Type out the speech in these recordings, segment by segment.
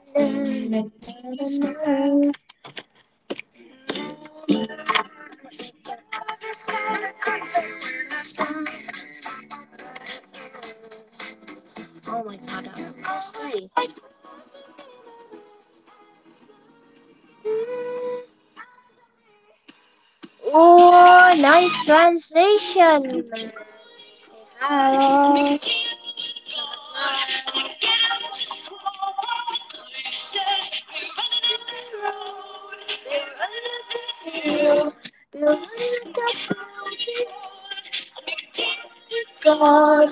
Oh my god. Hey. Oh, nice translation. Halo. God,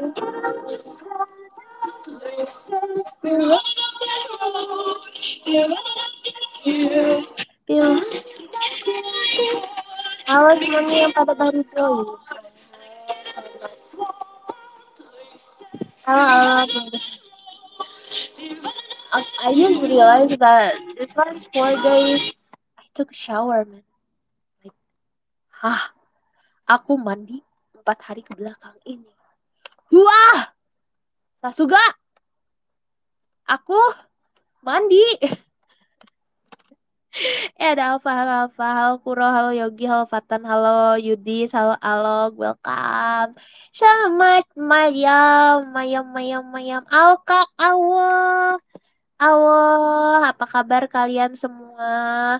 halo semuanya yang pada baru join. Halo, halo. I didn't realize that this last 4 days I took a shower, man. Like, aku mandi 4 hari ke belakang ini. Wah, Sasuga, aku mandi. Ada Alfa, halo Kuro, halo Yogi, halo Fatan, halo Yudis, halo Alog, welcome. Selamat malam, mayam. Alka, awo, awo, apa kabar kalian semua?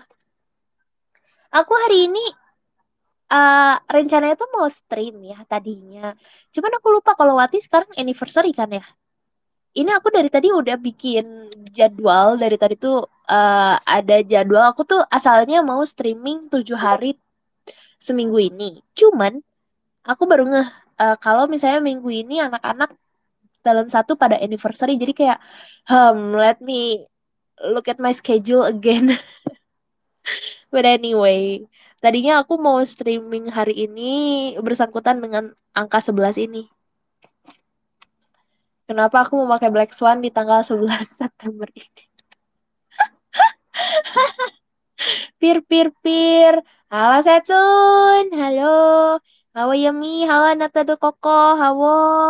Aku hari ini rencananya tuh mau stream ya tadinya. Cuman aku lupa kalau Wati sekarang anniversary kan ya. Ini aku dari tadi udah bikin jadwal. Dari tadi tuh ada jadwal. Aku tuh asalnya mau streaming 7 hari seminggu ini. Cuman aku baru ngeh kalau misalnya minggu ini anak-anak dalam satu pada anniversary. Jadi kayak, let me look at my schedule again. But anyway, tadinya aku mau streaming hari ini bersangkutan dengan angka 11 ini. Kenapa aku mau pakai Black Swan di tanggal 11 September ini? Pir. Halo Setsun. Halo. Halo Yemi. Halo Natado Koko. Halo.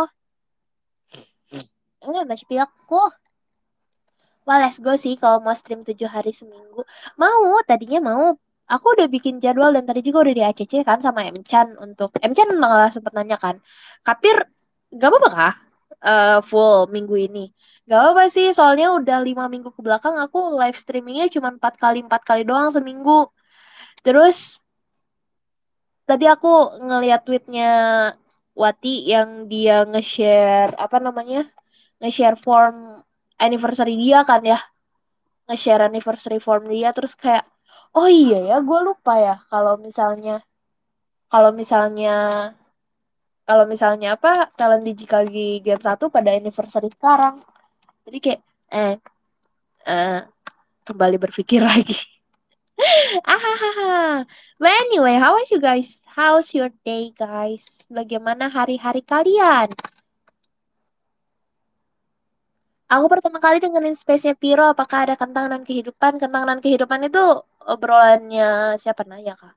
Masih pilekku. Wah, let's go sih kalau mau stream 7 hari seminggu. Tadinya mau. Aku udah bikin jadwal dan tadi juga udah di ACC kan sama M-Chan untuk M-Chan malah sempet nanya kan. Kapir, gak apa-apa kah? Full minggu ini. Gak apa-apa sih, soalnya udah 5 minggu ke belakang aku live streamingnya cuma 4 kali doang seminggu. Terus tadi aku ngeliat tweetnya Wati yang dia nge-share apa namanya? Nge-share form anniversary dia kan ya, nge-share anniversary form dia terus kayak oh iya ya gue lupa ya kalau misalnya kalau misalnya apa talent di JKG Gen 1 pada anniversary sekarang. Jadi kayak eh eh kembali berpikir lagi. Ahahaha. But anyway, how was you guys? How's your day, guys? Bagaimana hari-hari kalian? Aku pertama kali dengerin Space-nya Piro, apakah ada kentang dan kehidupan? Kentang dan kehidupan itu obrolannya siapa nanya, Kak?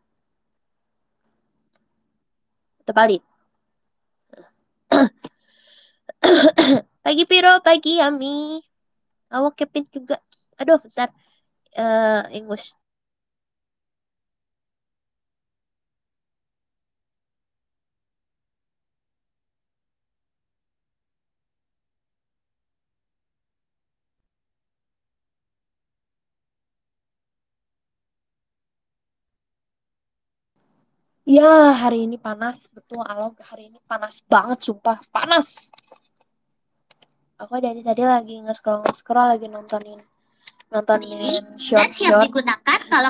Terbalik. Pagi Piro, pagi Yami. Awak Kepin juga. Aduh, bentar. Ingus. Ya, hari ini panas. Betul, Alok. Hari ini panas banget, sumpah. Panas. Aku dari tadi lagi nge-scroll lagi nontonin short dan siap digunakan kalau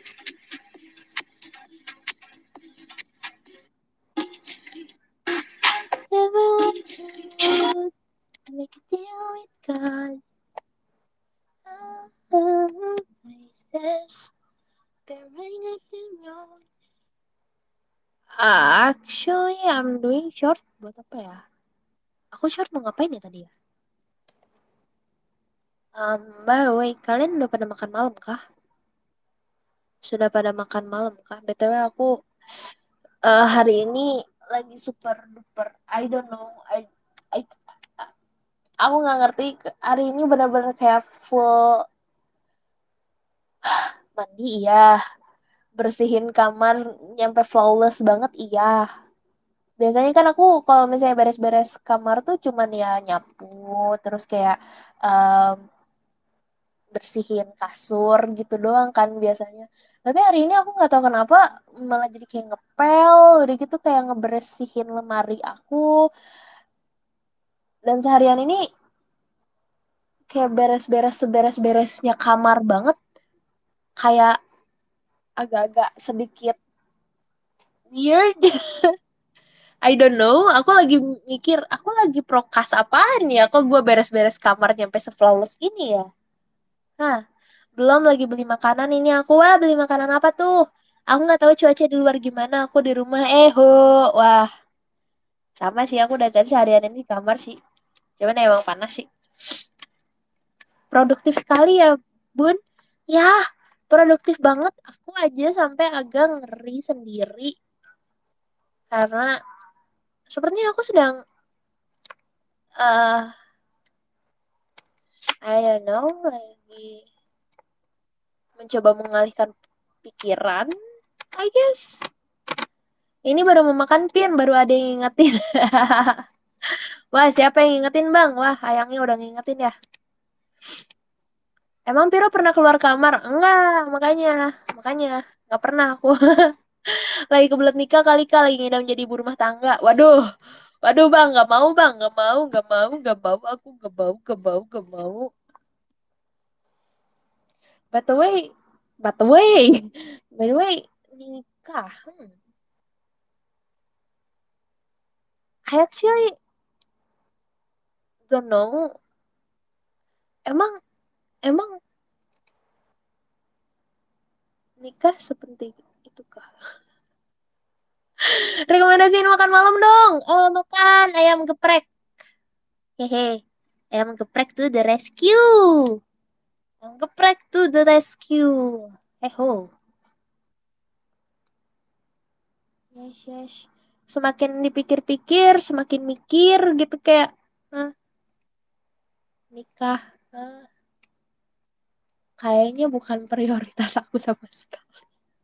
make a deal with God. Places, bearing at the road. Actually, I'm doing short buat apa ya? Aku short mau ngapain ya tadi ya? By the way, kalian udah pada makan malam kah? Sudah pada makan malam kah? BTW aku hari ini lagi super duper. I don't know. I Aku nggak ngerti hari ini benar-benar kayak full mandi iya, bersihin kamar nyampe flawless banget iya. Biasanya kan aku kalau misalnya beres-beres kamar tuh cuman ya nyapu, terus kayak em, bersihin kasur gitu doang kan biasanya. Tapi hari ini aku nggak tahu kenapa malah jadi kayak ngepel, udah gitu kayak ngebersihin lemari aku. Dan seharian ini kayak beres-beres seberes-beresnya kamar banget, kayak agak-agak sedikit weird. I don't know, aku lagi mikir, aku lagi prokas apaan ya? Kok gue beres-beres kamar nyampe se-flawless ini ya? Nah, belum lagi beli makanan ini aku. Wah, beli makanan apa tuh? Aku nggak tahu cuaca di luar gimana. Aku di rumah. Wah, sama sih. Aku udah tadi seharian ini di kamar sih. Cuman emang panas sih. Produktif sekali ya, Bun. Ya, produktif banget. Aku aja sampai agak ngeri sendiri. Karena sepertinya aku sedang, eh I don't know, lagi mencoba mengalihkan pikiran, I guess. Ini baru mau makan pin, baru ada yang ngingetin. Wah, siapa yang ngingetin, Bang? Wah, ayangnya udah ngingetin ya. Emang Piro pernah keluar kamar? Enggak, makanya. Makanya. Nggak pernah aku. Lagi kebelet nikah kali kali lagi ngidam jadi ibu rumah tangga. Waduh. Waduh, Bang. Nggak mau, Bang. Nggak mau, nggak mau, nggak mau. Aku nggak mau, nggak mau, nggak mau. By the way, by the way, by the way, nikah. I actually don't know. Emang, emang nikah sepenting itu kah? Rekomendasiin makan malam dong. Oh, makan ayam geprek. Hehe. Ayam geprek to the rescue. Ayam geprek to the rescue. Heho. Yes, yes. Semakin dipikir-pikir, semakin mikir gitu kayak, "Hah, nikah. Hah, kayaknya bukan prioritas aku sama sekali."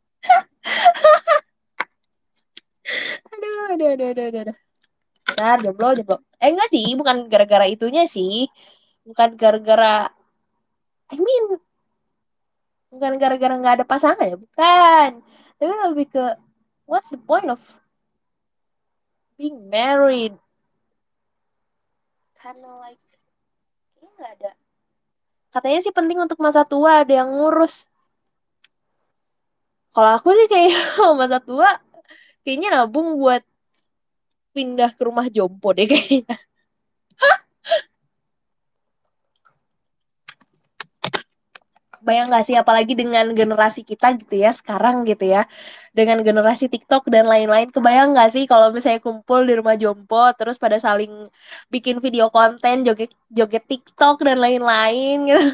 Aduh, aduh, aduh, aduh, aduh, aduh. Bentar, jomblo, jomblo. Enggak sih, bukan gara-gara itunya sih. Bukan gara-gara, I mean, bukan gara-gara nggak ada pasangan ya, bukan. Tapi lebih ke, what's the point of being married? Karena like, kayaknya nggak ada. Katanya sih penting untuk masa tua ada yang ngurus. Kalau aku sih kayak masa tua, kayaknya nabung buat pindah ke rumah jompo deh kayaknya. Bayang nggak sih, apalagi dengan generasi kita gitu ya, sekarang gitu ya. Dengan generasi TikTok dan lain-lain, kebayang nggak sih kalau misalnya kumpul di rumah jompo, terus pada saling bikin video konten, joget, joget TikTok dan lain-lain gitu.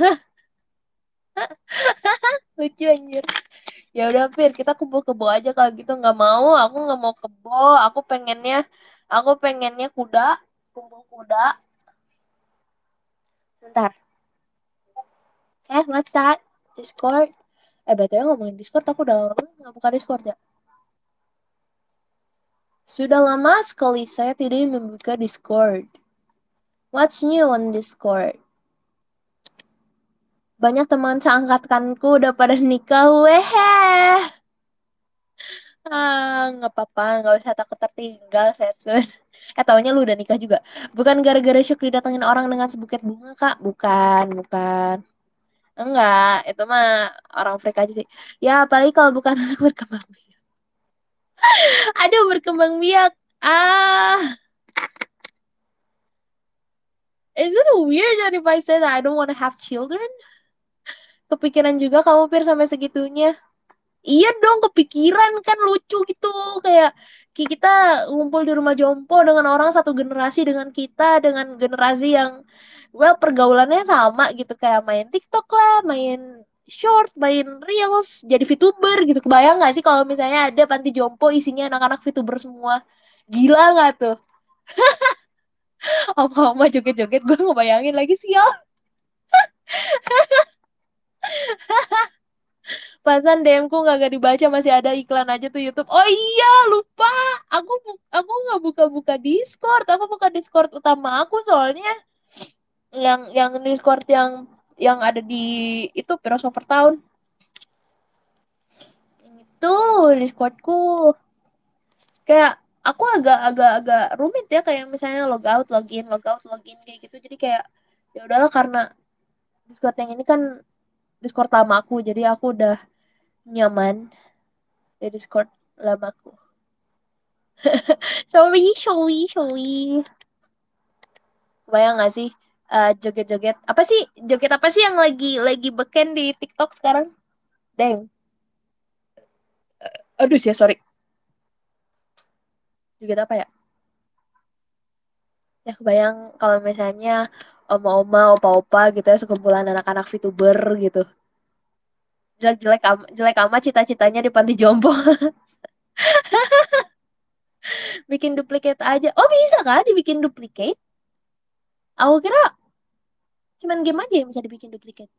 Lucu anjir. Ya udah Fir, kita kumpul kebo aja kalau gitu. Nggak mau, aku nggak mau kebo. Aku pengennya kuda, kumpul kuda. Bentar. What's that? Discord? BTW ngomongin Discord, aku udah lama nggak buka Discord ya. Sudah lama sekali saya tidak membuka Discord. What's new on Discord? Banyak teman seangkatanku udah pada nikah. Weh. Nggak apa-apa, nggak usah takut tertinggal, Setsun. Taunya lu udah nikah juga. Bukan gara-gara syuk didatengin orang dengan sebuket bunga, Kak. Bukan, bukan. Enggak, itu mah orang freak aja sih. Ya, apalagi kalau bukan anak berkembang biak. Aduh, berkembang biak. Ah, is it weird that if I said I don't want to have children? Kepikiran juga kamu, Pir, sampai segitunya. Iya dong, kepikiran kan lucu gitu. Kayak kita ngumpul di rumah jompo dengan orang satu generasi dengan kita, dengan generasi yang, well, pergaulannya sama gitu. Kayak main TikTok lah, main short, main reels, jadi VTuber gitu. Kebayang gak sih kalau misalnya ada panti jompo isinya anak-anak VTuber semua? Gila gak tuh? Oma-oma joget-joget gue ngebayangin lagi sial. Pasan DM ku nggak dibaca masih ada iklan aja tuh YouTube. Oh iya lupa. Aku nggak buka-buka Discord. Aku buka Discord utama aku soalnya yang Discord yang ada di itu Piroso per tahun. Itu Discordku kayak aku agak rumit ya kayak misalnya logout login kayak gitu. Jadi kayak ya udahlah karena Discord yang ini kan Discord lama aku jadi aku udah nyaman di Discord lamaku. Sorry. Bayang gak sih joget-joget apa sih joget apa sih yang lagi beken di TikTok sekarang? Deng. Aduh sih sorry. Joget apa ya? Ya kebayang kalau misalnya oma-oma, opa-opa gitu ya sekumpulan anak-anak VTuber gitu. Jelek amat cita-citanya di panti jompo. Bikin duplicate aja. Oh bisa kan dibikin duplicate? Aku kira cuman game aja yang bisa dibikin duplicate.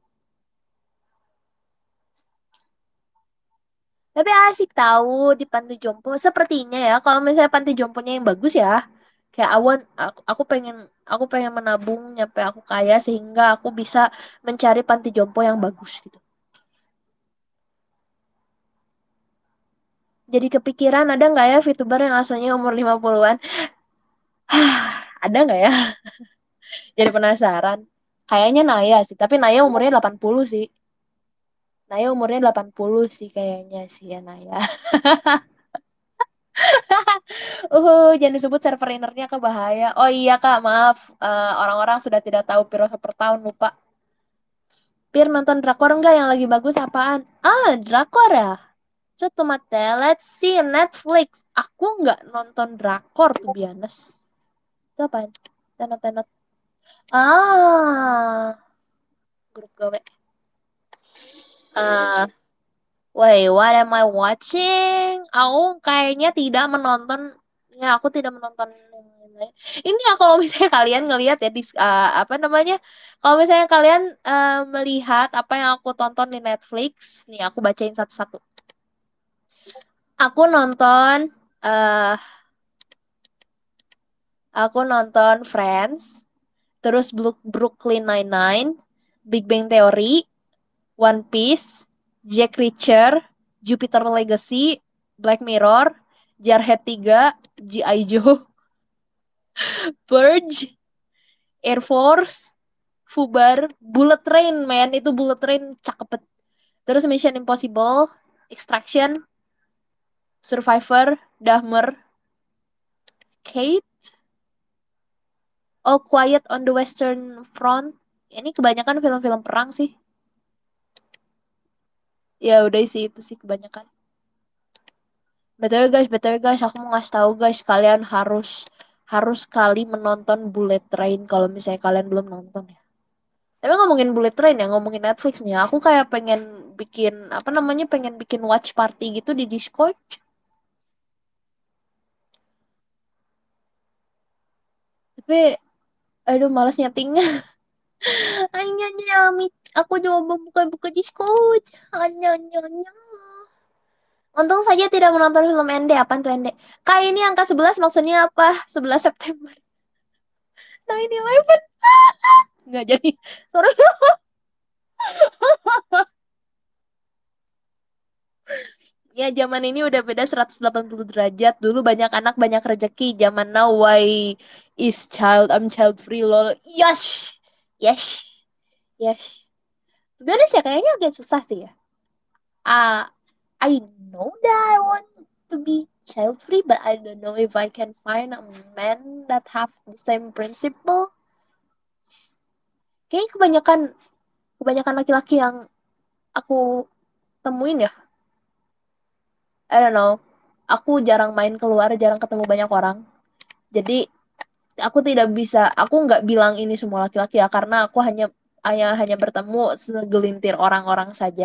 Tapi asik tahu di panti jompo. Sepertinya ya, kalau misalnya panti jomponya yang bagus ya, kayak aku pengen menabung nyampe aku kaya sehingga aku bisa mencari panti jompo yang bagus gitu. Jadi kepikiran ada nggak ya VTuber yang asalnya umur 50-an? Ada nggak ya? Jadi penasaran. Kayaknya Naya sih, tapi Naya umurnya 80 sih. Naya umurnya 80 sih kayaknya sih ya Naya. Jangan disebut server innernya ke bahaya. Oh iya Kak, maaf. Orang-orang sudah tidak tahu Piro per tahun lupa. Pir nonton drakor enggak yang lagi bagus apaan? Ah, drakor ya? Coba mate, let's see Netflix. Aku nggak nonton drakor tuh biasa. Itu apaan? Tenet-tenet. Ah, grup gawe. Ah, wait, what am I watching? Aku kayaknya tidak menonton. Ya, aku tidak menonton. Ini ya kalau misalnya kalian ngelihat ya di apa namanya? Kalau misalnya kalian melihat apa yang aku tonton di Netflix, nih aku bacain satu-satu. Aku nonton eh aku nonton Friends, terus Brooklyn Nine-Nine, Big Bang Theory, One Piece, Jack Reacher, Jupiter Legacy, Black Mirror, Jarhead 3, G.I. Joe, Purge, Air Force, Fubar, Bullet Train, man. Itu Bullet Train cakep banget. Terus Mission Impossible, Extraction, Survivor, Dahmer, Kate, All Quiet on the Western Front. Ini kebanyakan film-film perang sih. Ya udah sih itu sih kebanyakan. BTW guys, aku mau ngasih tahu guys, kalian harus harus kali menonton Bullet Train kalau misalnya kalian belum nonton ya. Tapi ngomongin Bullet Train ya, ngomongin Netflix nih, aku kayak pengen bikin apa namanya, pengen bikin watch party gitu di Discord. Tapi aduh malas nyetingnya. Anyanya, aku coba buka-buka Discord. Anyanya. Untung saja tidak menonton film Ende. Apaan tuh Ende? Kak ini angka 11 maksudnya apa? 11 September. 9/11. Nggak jadi. Sorry. Ya, zaman ini udah beda 180 derajat. Dulu banyak anak, banyak rezeki. Zaman now, why is child free, lol. Yes. Yes. Yes. Sebenarnya sih kayaknya agak susah sih ya. Uh, I know that I want to be child free, but I don't know if I can find a man that have the same principle. Kayaknya kebanyakan kebanyakan laki-laki yang aku temuin ya. I don't know. Aku jarang main keluar, jarang ketemu banyak orang. Jadi aku nggak bilang ini semua laki-laki ya, karena aku hanya bertemu segelintir orang-orang saja.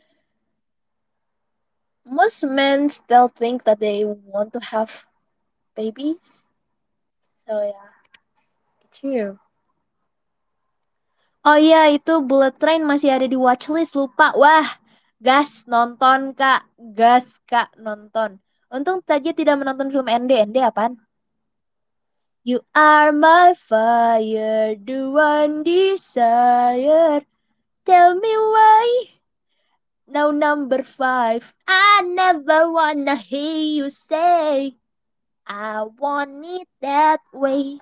Most men still think that they want to have babies. So yeah. Chill. Oh iya, itu Bullet Train masih ada di watchlist, lupa. Wah, gas nonton Kak, gas Kak nonton. Untung saja tidak menonton film ND. ND apaan? You are my fire, the one desire. Tell me why. Now number five. I never wanna hear you say I want it that way.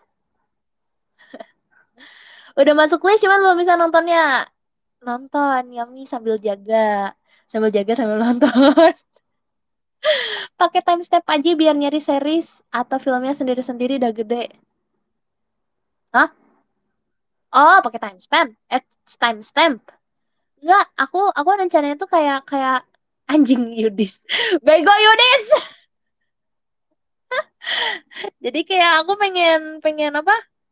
Udah masuk list cuman belum bisa nontonnya. Nonton Yami sambil jaga. Sambil jaga sambil nonton. Pakai timestamp aja biar nyari series atau filmnya sendiri-sendiri udah gede. Hah? Oh, pakai timestamp. Timestamp. Enggak, aku rencananya tuh kayak kayak anjing Yudis. Bego Yudis. Jadi kayak aku pengen pengen apa?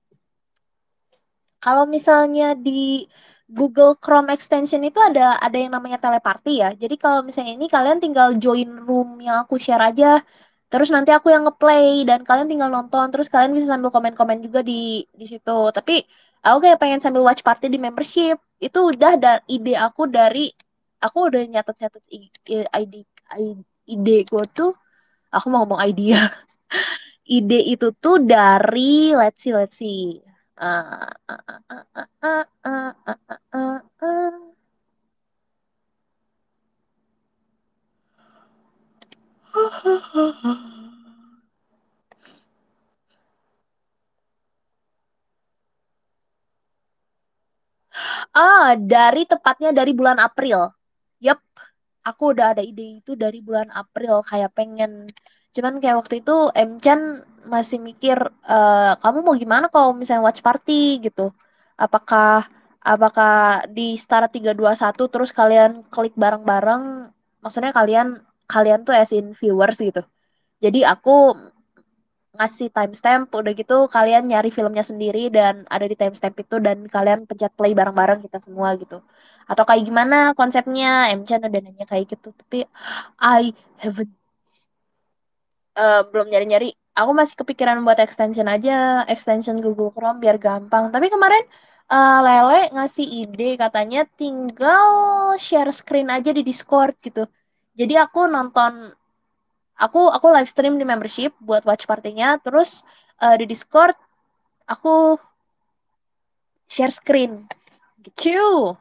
Kalau misalnya di Google Chrome extension itu ada yang namanya teleparty ya. Jadi kalau misalnya ini kalian tinggal join room yang aku share aja. Terus nanti aku yang ngeplay dan kalian tinggal nonton. Terus kalian bisa sambil komen-komen juga di situ. Tapi aku kayak pengen sambil watch party di membership. Itu udah ide aku dari aku udah nyatet-nyatet ID ide gue tuh. Aku mau ngomong idea. Ide itu tuh dari let's see. Uh, uh, uh, uh, uh, uh, uh, uh, uh. Dari tepatnya dari bulan April. Yep, aku udah ada ide itu dari bulan April kayak pengen. Cuman kayak waktu itu Chan masih mikir, kamu mau gimana kalau misalnya watch party gitu? Apakah apakah di start 3 2 1 terus kalian klik bareng-bareng? Maksudnya kalian kalian tuh as in viewers gitu. Jadi aku ngasih timestamp, udah gitu kalian nyari filmnya sendiri dan ada di timestamp itu dan kalian pencet play bareng-bareng kita semua gitu. Atau kayak gimana konsepnya? Chan udah nanya kayak gitu. Tapi I haven't belum nyari-nyari. Aku masih kepikiran buat extension aja, extension Google Chrome biar gampang. Tapi kemarin Lele ngasih ide katanya tinggal share screen aja di Discord gitu. Jadi aku live stream di membership buat watch partinya, terus di Discord aku share screen gitu.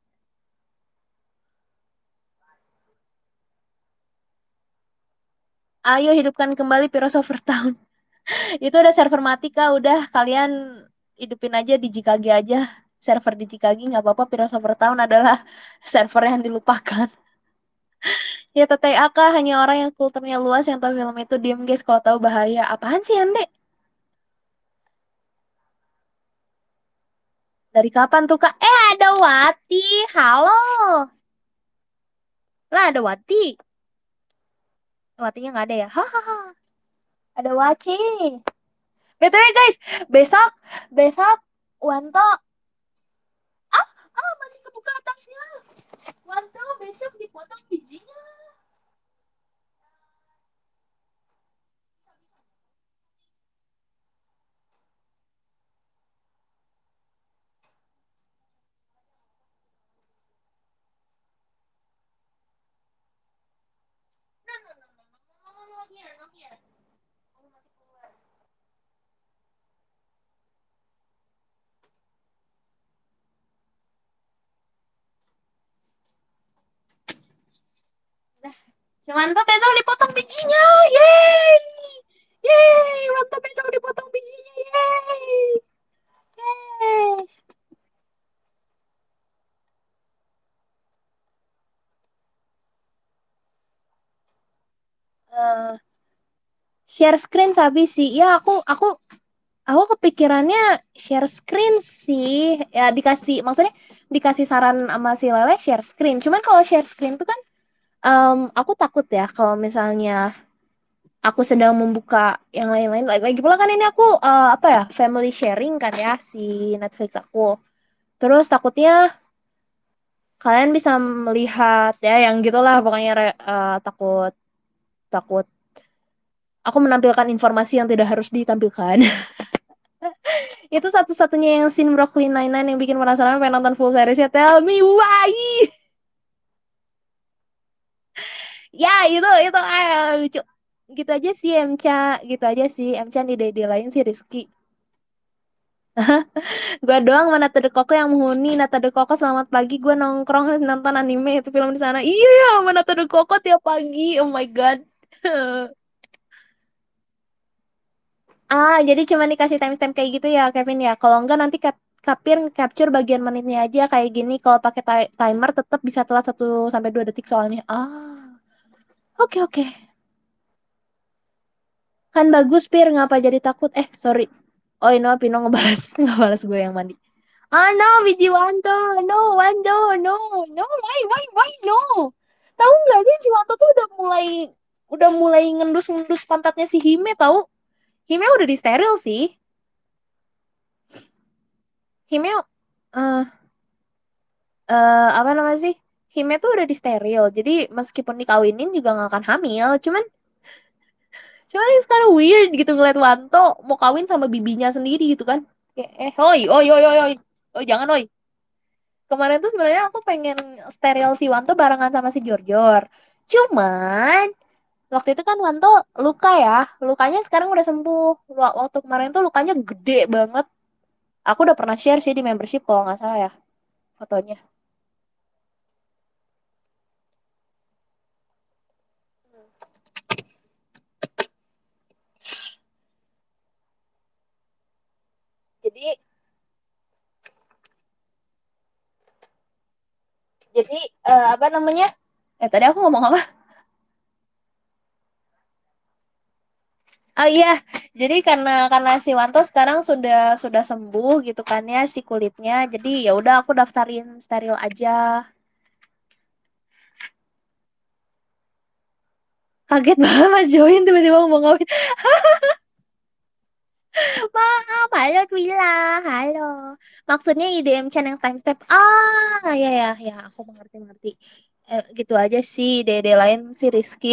Ayo hidupkan kembali Heroes of Town. Itu udah server mati kak, udah kalian hidupin aja di JKG aja. Server di JKG nggak apa-apa, Heroes of Town adalah server yang dilupakan. Ya TTA kak, hanya orang yang kulturnya luas yang tahu film itu diem guys kalau tahu bahaya. Apaan sih Ande? Dari kapan tuh kak? Ada Wati. Halo. Lah ada Wati. Watinya nggak ada ya? Hahaha. Ada Waci. BTW guys, besok besok Wanto masih kebuka atasnya. Wanto besok dipotong bijinya. No, no, no, no, no, no, no, no, here, no here. Aku mati keluar. Dah. Si Wanto besok dipotong bijinya. Yeay. Yeay, Wanto besok dipotong bijinya. Yeay. Yeay. Eh, share screen sabi sih. Ya aku kepikirannya share screen sih. Ya dikasih maksudnya dikasih saran sama si Lele share screen. Cuman kalau share screen tuh kan aku takut ya kalau misalnya aku sedang membuka yang lain-lain. Lagi pula kan ini aku apa ya family sharing kan ya si Netflix aku. Terus takutnya kalian bisa melihat ya yang gitulah pokoknya takut takut aku menampilkan informasi yang tidak harus ditampilkan. Itu satu-satunya yang scene Brooklyn Nine-Nine yang bikin penasaran pengen nonton full seriesnya. Tell me why. Ya itu lucu. Gitu aja sih Emcha, gitu aja sih Emcha di ide lain sih Rizky. Gue doang mana Nata de Coco yang menghuni. Nata de Coco selamat pagi gue nongkrong nonton anime itu film di sana. Iya ya mana Nata de Coco tiap pagi. Oh my god. Jadi cuma dikasih timestamp kayak gitu ya Kevin ya. Kalau enggak nanti Kapir capture bagian menitnya aja kayak gini. Kalau pakai timer tetap bisa telat 1 sampai 2 detik soalnya. Oke oke. Kan bagus Pir, ngapa jadi takut? Sorry. Oh, no, Pino ngebalas ngebalas gue yang mandi. Ah no, Biji Wanto, no, Wando, no, no, why, no. Tahu nggak sih si Wanto tuh udah mulai ngendus-ngendus pantatnya si Hime tahu? Hime udah di steril sih. Hime eh apa namanya sih? Hime tuh udah di steril. Jadi meskipun dikawinin juga nggak akan hamil. Cuman ini sekarang weird gitu ngeliat Wanto mau kawin sama bibinya sendiri gitu kan. Kayak, hoi, oi, oi, oi, oi. Oi, jangan, oi. Kemarin tuh sebenarnya aku pengen steril si Wanto barengan sama si Jorjor. Cuman, waktu itu kan Wanto luka ya. Lukanya sekarang udah sembuh. Waktu kemarin tuh lukanya gede banget. Aku udah pernah share sih di membership kalau nggak salah ya fotonya. Jadi, jadi apa namanya? Tadi aku ngomong apa? Oh iya, jadi karena si Wanto sekarang sudah sembuh gitu kan ya si kulitnya. Jadi ya udah aku daftarin steril aja. Kaget banget Mas Join tiba-tiba ngomong ngomong. Maaf, halo Twila, halo. Maksudnya IDM Channel Time Step. Ya ya ya, aku mengerti mengerti. Gitu aja sih, dede lain si Rizky.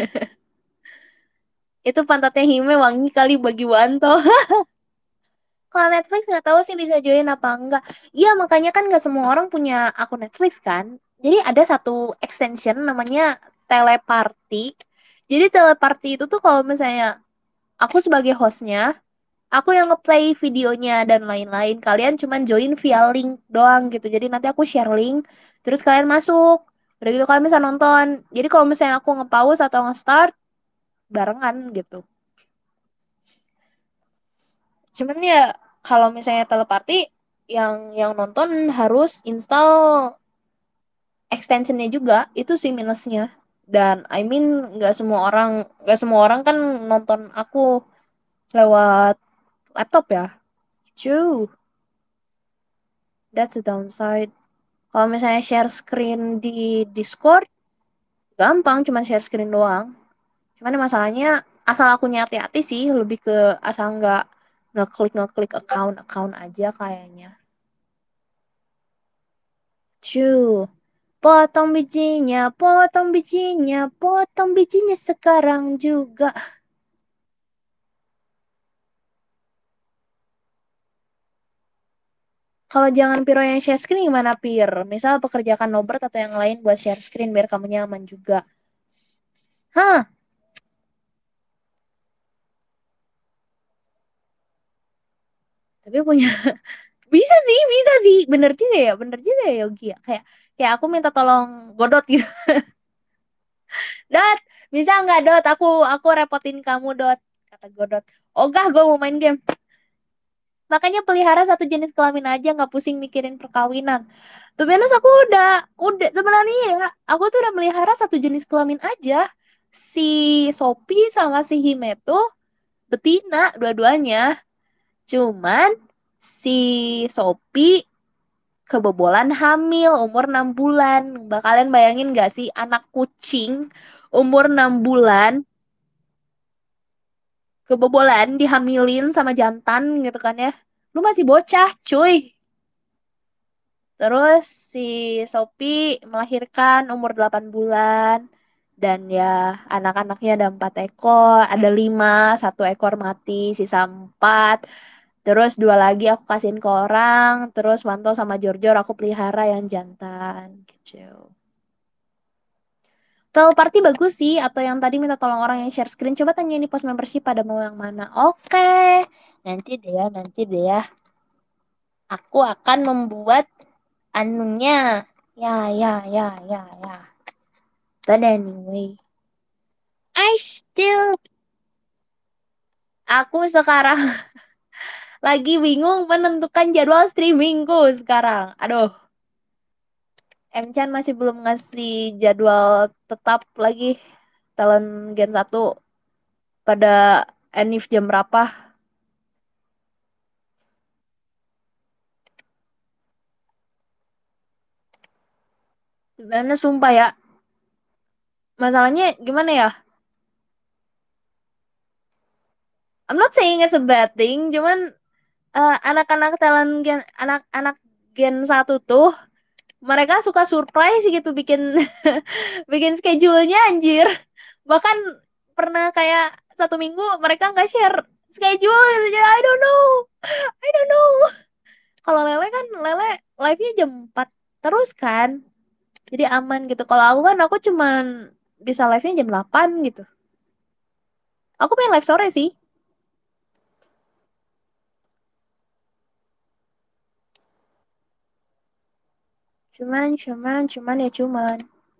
Itu pantatnya Hime wangi kali bagi Wanto. Kalau Netflix nggak tahu sih bisa join apa enggak. Iya makanya kan nggak semua orang punya akun Netflix kan. Jadi ada satu extension namanya Teleparty. Jadi Teleparty itu tuh kalau misalnya aku sebagai hostnya, aku yang ngeplay videonya dan lain-lain. Kalian cuman join via link doang gitu. Jadi nanti aku share link, terus kalian masuk. Udah gitu kalian bisa nonton. Jadi kalau misalnya aku nge-pause atau nge-start, barengan gitu. Cuman ya kalau misalnya telepati yang nonton harus install extensionnya juga itu sih minusnya. Dan I mean nggak semua orang kan nonton aku lewat laptop ya. True, that's the downside. Kalau misalnya share screen di Discord, gampang cuma share screen doang. Cuman masalahnya asal akunya hati-hati sih, lebih ke asal nggak klik ngeklik account aja kayaknya. True. Potong bijinya, potong bijinya sekarang juga. Kalau jangan Piro yang share screen gimana Pir? Misal pekerjakan Nobert atau yang lain buat share screen biar kamu nyaman juga. Hah, tapi punya bisa sih, bener juga ya Yogi ya. Kayak aku minta tolong Godot gitu. Dot, bisa nggak Dot? Aku repotin kamu Dot. Kata Godot. Ogah, gue mau main game. Makanya pelihara satu jenis kelamin aja, nggak pusing mikirin perkawinan. Tuh beres aku udah sebenarnya ya, aku tuh udah melihara satu jenis kelamin aja. Si Sophie sama si Himeto betina dua-duanya. Cuman si Sophie kebobolan hamil umur 6 bulan. Kalian bayangin gak sih anak kucing umur 6 bulan kebobolan dihamilin sama jantan gitu kan ya. Lu masih bocah, cuy. Terus si Sophie melahirkan umur 8 bulan. Dan ya anak-anaknya ada 4 ekor. Ada 5, 1 ekor mati, sisa 4. Terus dua lagi aku kasihin ke orang. Terus Wanto sama Jorjor aku pelihara yang jantan. Gitu. Travel party bagus sih. Atau yang tadi minta tolong orang yang share screen. Coba tanya ini post membership pada mau yang mana. Oke. Nanti deh ya, nanti deh ya. Aku akan membuat anunya. Ya. But anyway. I still... Aku sekarang lagi bingung menentukan jadwal streamingku sekarang. Aduh. Chan masih belum ngasih jadwal tetap lagi talent Gen 1 pada Enif jam berapa. Gimana sumpah ya. Masalahnya gimana ya? I'm not saying it's a bad thing, cuman anak-anak talent Gen anak-anak Gen 1 tuh mereka suka surprise gitu bikin bikin schedule-nya anjir. Bahkan pernah kayak satu minggu mereka nggak share schedule gitu. Jadi I don't know. I don't know. Kalau Lele kan Lele live-nya jam 4 terus kan. Jadi aman gitu. Kalau aku kan aku cuman bisa live-nya jam 8 gitu. Aku pengen live sore sih. Cuman ya cuman.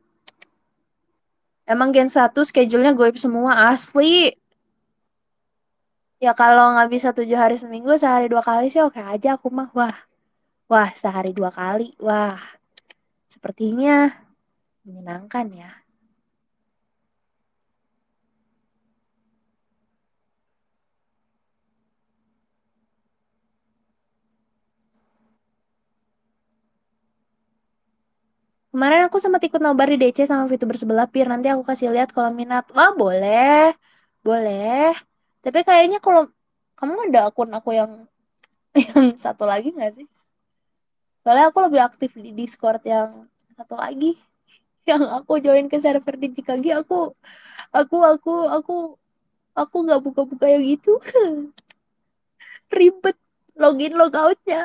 Emang Gen 1 schedule-nya goib semua asli. Ya kalau nggak bisa 7 hari seminggu, sehari 2 kali sih oke aja aku mah. Wah, sehari 2 kali. Wah, sepertinya menyenangkan ya. Kemarin aku sempat ikut nobar di DC sama VTuber sebelah peer. Nanti aku kasih lihat kalau minat. Wah, boleh. Boleh. Tapi kayaknya kalau kamu ada akun aku yang yang satu lagi nggak sih? Soalnya aku lebih aktif di Discord yang satu lagi. Yang aku join ke server di Cikagi, aku, aku, aku, aku nggak buka-buka yang itu. Ribet login logoutnya.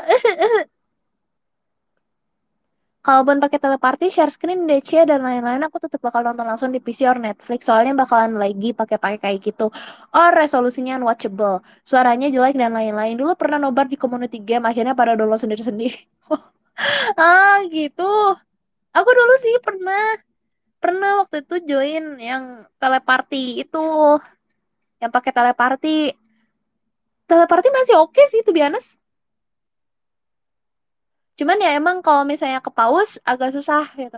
Kalaupun pakai teleparty, share screen, DC dan lain-lain, aku tetap bakal nonton langsung di PC or Netflix. Soalnya bakalan lagi pakai-pakai kayak gitu. Or resolusinya unwatchable, suaranya jelek dan lain-lain. Dulu pernah nobar di community game, akhirnya pada download sendiri-sendiri. Gitu. Aku dulu sih pernah pernah waktu itu join yang teleparty itu, yang pakai teleparty. Teleparty masih oke sih, to be honest. Cuman ya emang kalau misalnya ke pause agak susah gitu.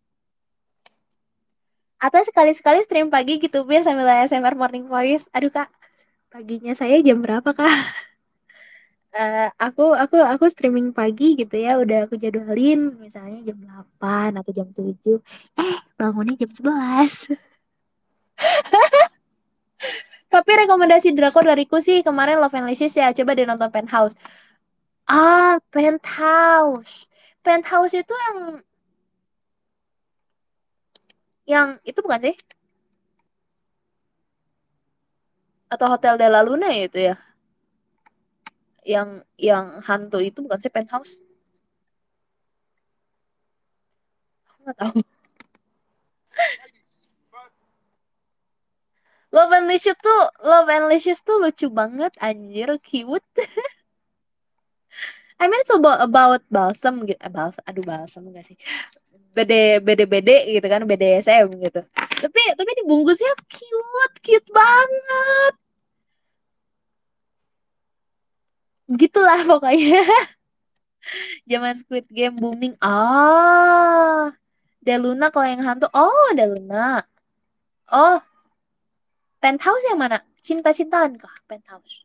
Atau sekali-sekali stream pagi gitu biar sambil ASMR morning voice. Aduh Kak, paginya saya jam berapa Kak? Aku streaming pagi gitu ya, udah aku jadwalin misalnya jam 8 atau jam 7. Bangunnya jam 11. Tapi rekomendasi drakor dariku sih kemarin Love and Wishes ya. Coba deh nonton Penthouse. Penthouse. Penthouse itu yang itu bukan sih? Atau Hotel de la Luna ya itu ya? Yang hantu itu bukan sih Penthouse? Aku nggak tahu. Love and Wishes tuh lucu banget anjir, cute. I mean it's about balsam gitu. Aduh balsam enggak sih? BD gitu kan, BDSM gitu. Tapi dibungkusnya cute, cute banget. Gitulah pokoknya. Zaman Squid Game booming. Deluna kalau yang hantu. Oh, Deluna. Oh, Penthouse yang mana? Cinta-cintaan kah Penthouse?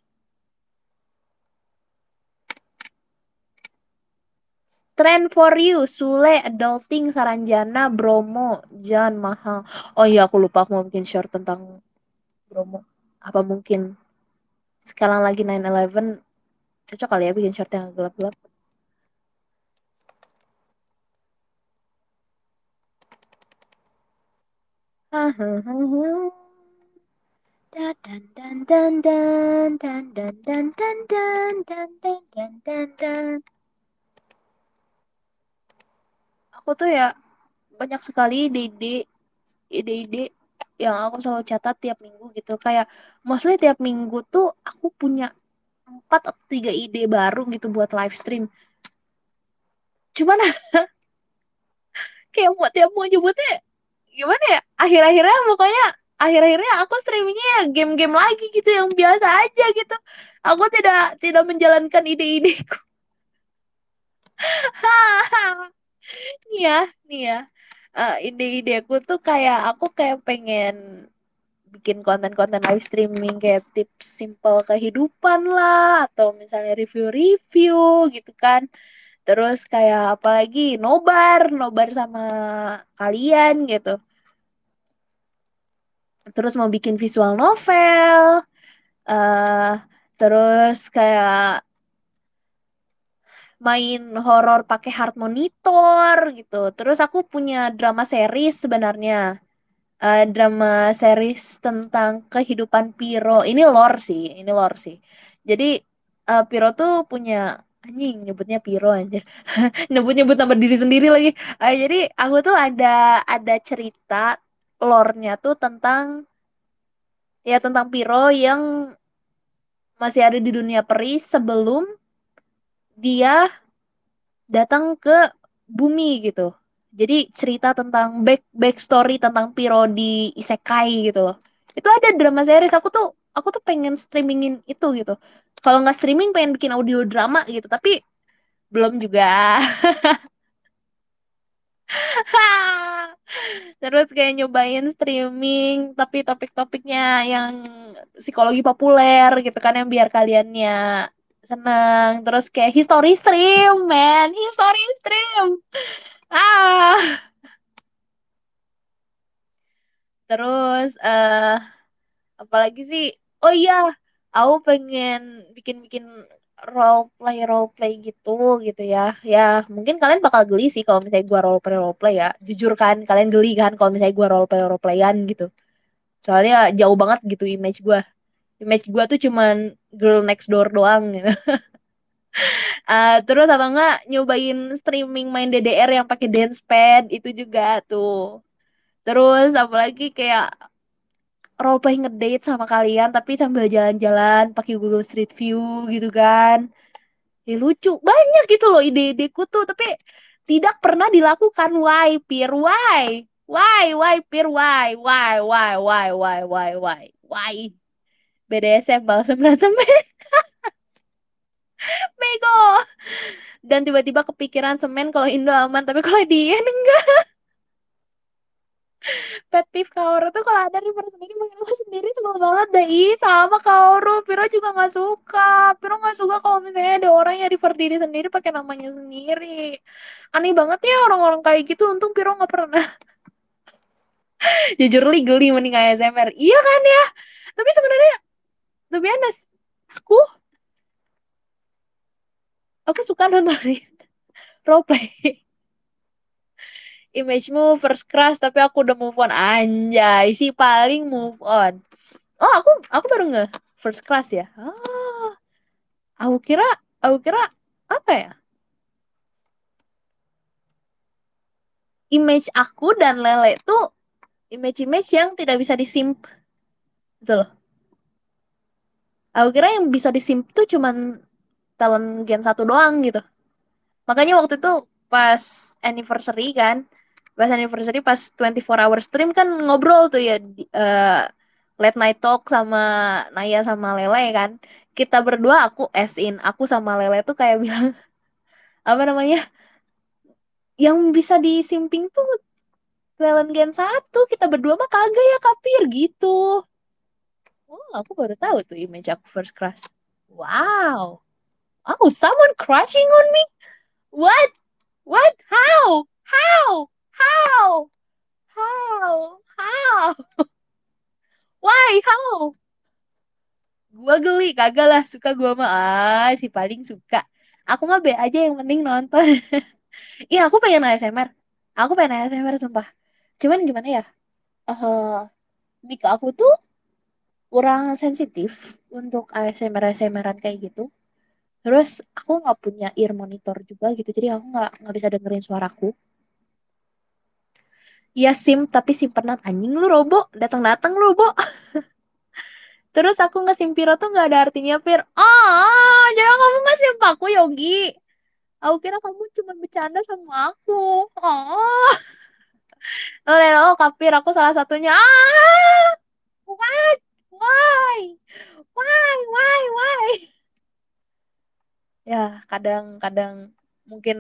Trend for you, Sule, Adulting, Saranjana, Bromo, Jan, Mahal. Oh iya, aku lupa aku mau bikin short tentang Bromo. Apa mungkin sekarang lagi 9/11 cocok kali ya bikin short yang gelap-gelap. Dan dan dan dan dan dan dan dan dan dan dan dan dan dan dan. Aku tuh ya banyak sekali ide-ide yang aku selalu catat tiap minggu gitu. Kayak mostly tiap minggu tuh aku punya 4 atau 3 ide baru gitu buat live stream. Cuman kayak mau tiap mau nyebutnya gimana ya? Akhir-akhirnya pokoknya akhir-akhirnya aku streamingnya ya game-game lagi gitu yang biasa aja gitu. Aku tidak tidak menjalankan ide-ideku. Nih ya, nih ya. Ide-ideku tuh kayak aku kayak pengen bikin konten-konten live streaming kayak tips simple kehidupan lah atau misalnya review-review gitu kan. Terus kayak apalagi nobar sama kalian gitu. Terus mau bikin visual novel, eh terus kayak main horor pakai heart monitor gitu. Terus aku punya drama series sebenarnya. Drama series tentang kehidupan Piro. Ini lore sih. Jadi Piro tuh punya anjing nyebutnya Piro anjir. Nyebut-nyebut nama diri sendiri lagi. Jadi aku tuh ada cerita lore-nya tuh tentang ya tentang Piro yang masih ada di dunia peri sebelum dia datang ke bumi gitu. Jadi cerita tentang backstory tentang Piro di Isekai gitu loh. Itu ada drama series aku tuh pengen streamingin itu gitu. Kalau nggak streaming pengen bikin audio drama gitu, tapi belum juga. Terus kayak nyobain streaming tapi topik-topiknya yang psikologi populer gitu kan yang biar kaliannya senang. Terus kayak history stream, man, history stream. Ah, terus apalagi sih? Oh iya, aku pengen bikin-bikin role play gitu gitu ya. Ya, mungkin kalian bakal geli sih kalau misalnya gua role play ya. Jujur kan, kalian geli kan kalau misalnya gua role playan gitu. Soalnya jauh banget gitu image gua. Image gua tuh cuman girl next door doang gitu. Terus atau enggak nyobain streaming main DDR yang pakai dance pad itu juga tuh. Terus apalagi kayak role play ngedate sama kalian tapi sambil jalan-jalan pakai Google Street View gitu kan. Ya, lucu banyak gitu loh ide-ideku tuh tapi tidak pernah dilakukan. Why Pir? Why Pir? Why BDSM balas 99 bego. Dan tiba-tiba kepikiran semen kalau Indo aman tapi kalau dia pet peeve Kaoru tuh kalau ada River sendiri manggil gue sendiri sebel banget deh. Ih, sama Kaoru. Piro juga nggak suka. Piro nggak suka kalau misalnya ada orang yang refer diri sendiri pakai namanya sendiri. Aneh banget ya orang-orang kayak gitu. Untung Piro nggak pernah. Jujur li geli mending ASMR. Iya kan ya? Tapi sebenarnya lebih honest, aku aku suka nontonin roleplay. Imagemu first crush tapi aku udah move on. Anjay sih paling move on. Oh, aku baru nge first class ya. Aku kira aku kira apa ya? Image aku dan Lele tuh image-image yang tidak bisa disimp gitu loh. Aku kira yang bisa disimp tuh cuman talent Gen 1 doang gitu. Makanya waktu itu pas anniversary kan, pas 24 hour stream kan ngobrol tuh ya late night talk sama Naya sama Lele kan. Kita berdua aku sama Lele tuh kayak bilang apa namanya? Yang bisa disimping tuh talent Gen 1 kita berdua mah kagak ya kapir gitu. Oh, aku baru tahu tuh image aku first crush. Wow. Oh, someone crushing on me? What? What? How? How? How? How? How? Why? How? Gua geli, kagak lah. Suka gua mah. Si paling suka. Aku mah be aja yang penting nonton. Iya, aku pengen ASMR. Aku pengen ASMR, sumpah. Cuman gimana ya? Eh, mic aku tuh kurang sensitif untuk ASMR ASMRan kayak gitu. Terus aku nggak punya ear monitor juga gitu, jadi aku nggak bisa dengerin suaraku. Iya SIM tapi simpenan anjing lu Robo, datang-datang lu Robo. Terus aku nge-sim Piro tuh nggak ada artinya Pir. Ah, jangan kamu nge-sim aku Yogi. Aku kira kamu cuma bercanda sama aku. Oh, oh kapir aku salah satunya. Ah, what? Why? Why? Ya, kadang-kadang mungkin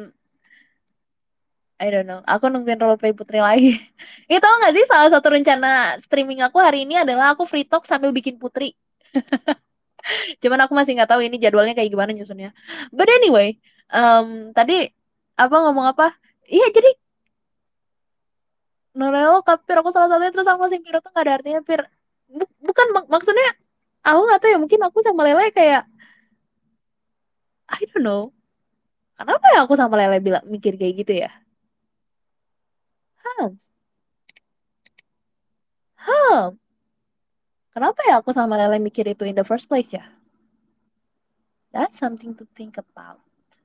I don't know. Aku nungguin roleplay Putri lagi. Itu tau gak sih salah satu rencana streaming aku hari ini adalah aku free talk sambil bikin Putri. Cuman aku masih nggak tahu ini jadwalnya kayak gimana nyusunnya. But anyway, tadi apa ngomong apa? Iya jadi Noreo kapir aku salah satunya terus aku ngasih Piro tuh gak ada artinya Pir. Bukan maksudnya aku nggak tahu ya mungkin aku sama Lele kayak I don't know. Kenapa ya aku sama Lele bilang mikir kayak gitu ya? Hah, hah. Kenapa ya aku sama Lele mikir itu in the first place ya? That's something to think about.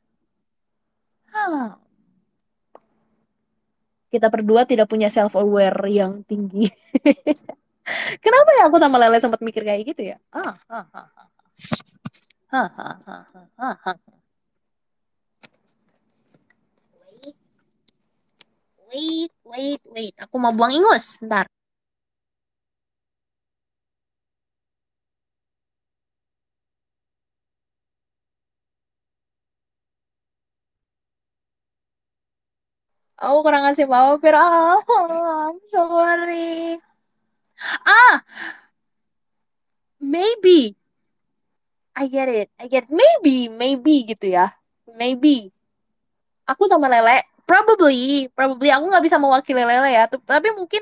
Hah. Kita berdua tidak punya self aware yang tinggi. Kenapa ya aku sama Lele sempat mikir kayak gitu ya? Ah, ah, ah, ah, ah, ah. Wait, wait. Aku mau buang ingus. Ntar. Aku kurang ngasih power. I'm sorry. Ah, maybe. I get it. I get maybe gitu ya. Maybe. Aku sama Lele, probably aku nggak bisa mewakili Lele ya. Tapi mungkin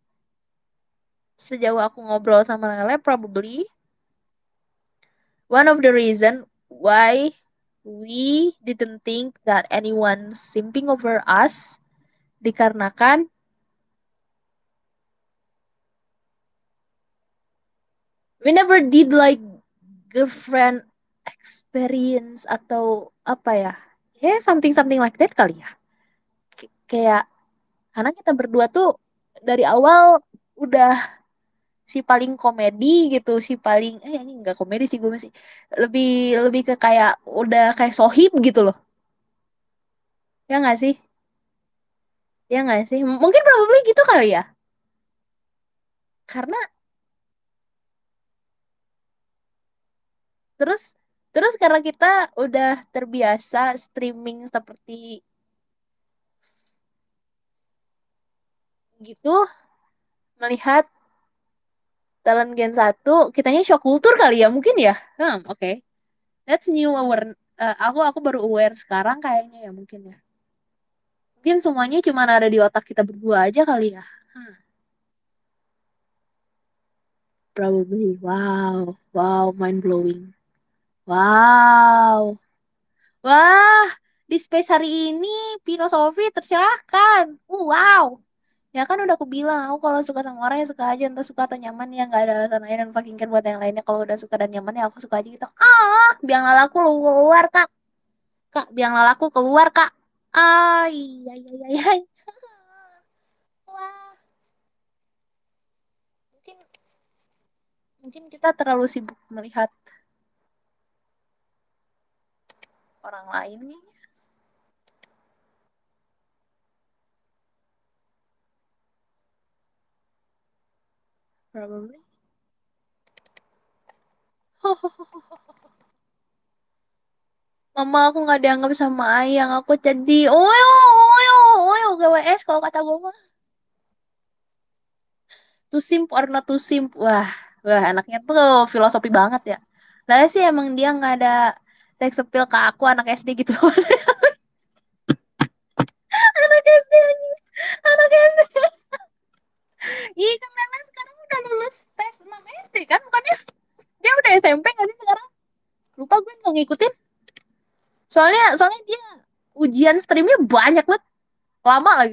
sejauh aku ngobrol sama Lele, probably one of the reason why we didn't think that anyone simping over us dikarenakan we never did like girlfriend experience atau apa ya. Ya, something something like that kali ya. Kayak karena kita berdua tuh dari awal udah si paling komedi gitu, si paling ini enggak komedi sih gue masih lebih lebih ke kayak udah kayak sohib gitu loh. Ya nggak sih? Ya nggak sih? Mungkin probably gitu kali ya. Karena terus terus karena kita udah terbiasa streaming seperti gitu, melihat talent Gen satu kitanya shock kultur kali ya mungkin ya. Oke. That's new aware. Aku baru aware sekarang kayaknya ya mungkin ya. Mungkin semuanya cuma ada di otak kita berdua aja kali ya. Hmm, probably. Wow. Wow, mind blowing. Wow. Wah, di space hari ini filosofi tercerahkan. Wow. Ya kan udah aku bilang, aku kalau suka sama orang ya suka aja, entah suka atau nyaman ya nggak ada alasan lain dan fucking care buat yang lainnya. Kalau udah suka dan nyaman ya aku suka aja gitu. Ah, biang lalaku lu keluar kak, kak, biang lalaku keluar kak. Ah, iya. Wah, mungkin mungkin kita terlalu sibuk melihat orang lain nih, probably. Mama aku nggak dianggap sama ayang, aku jadi, GWS kalau kata gue mah. Too simp or not too simp. Wah, anaknya tuh filosofi banget ya. Lah sih emang dia nggak ada sex appeal ke aku anak SD gitu. Anak SD anjing. Anak SD. Iya kan Lala sekarang udah lulus tes 6 SD kan? Bukannya dia udah SMP nggak sih sekarang? Lupa gue nggak ngikutin. Soalnya dia ujian streamnya banyak banget. Lama lagi.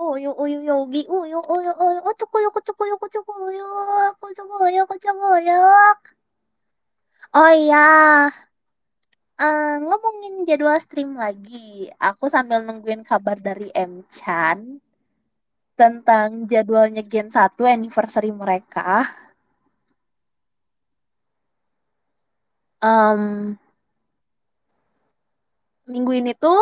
Uyu uyu yogi uyu uyu uyu ucuk uyu kucuk uyu kucuk uyu kucuk uyu kucuk uyu. Oh iya, ngomongin jadwal stream lagi. Aku sambil nungguin kabar dari Chan tentang jadwalnya Gen 1 anniversary mereka. Em, Minggu ini tuh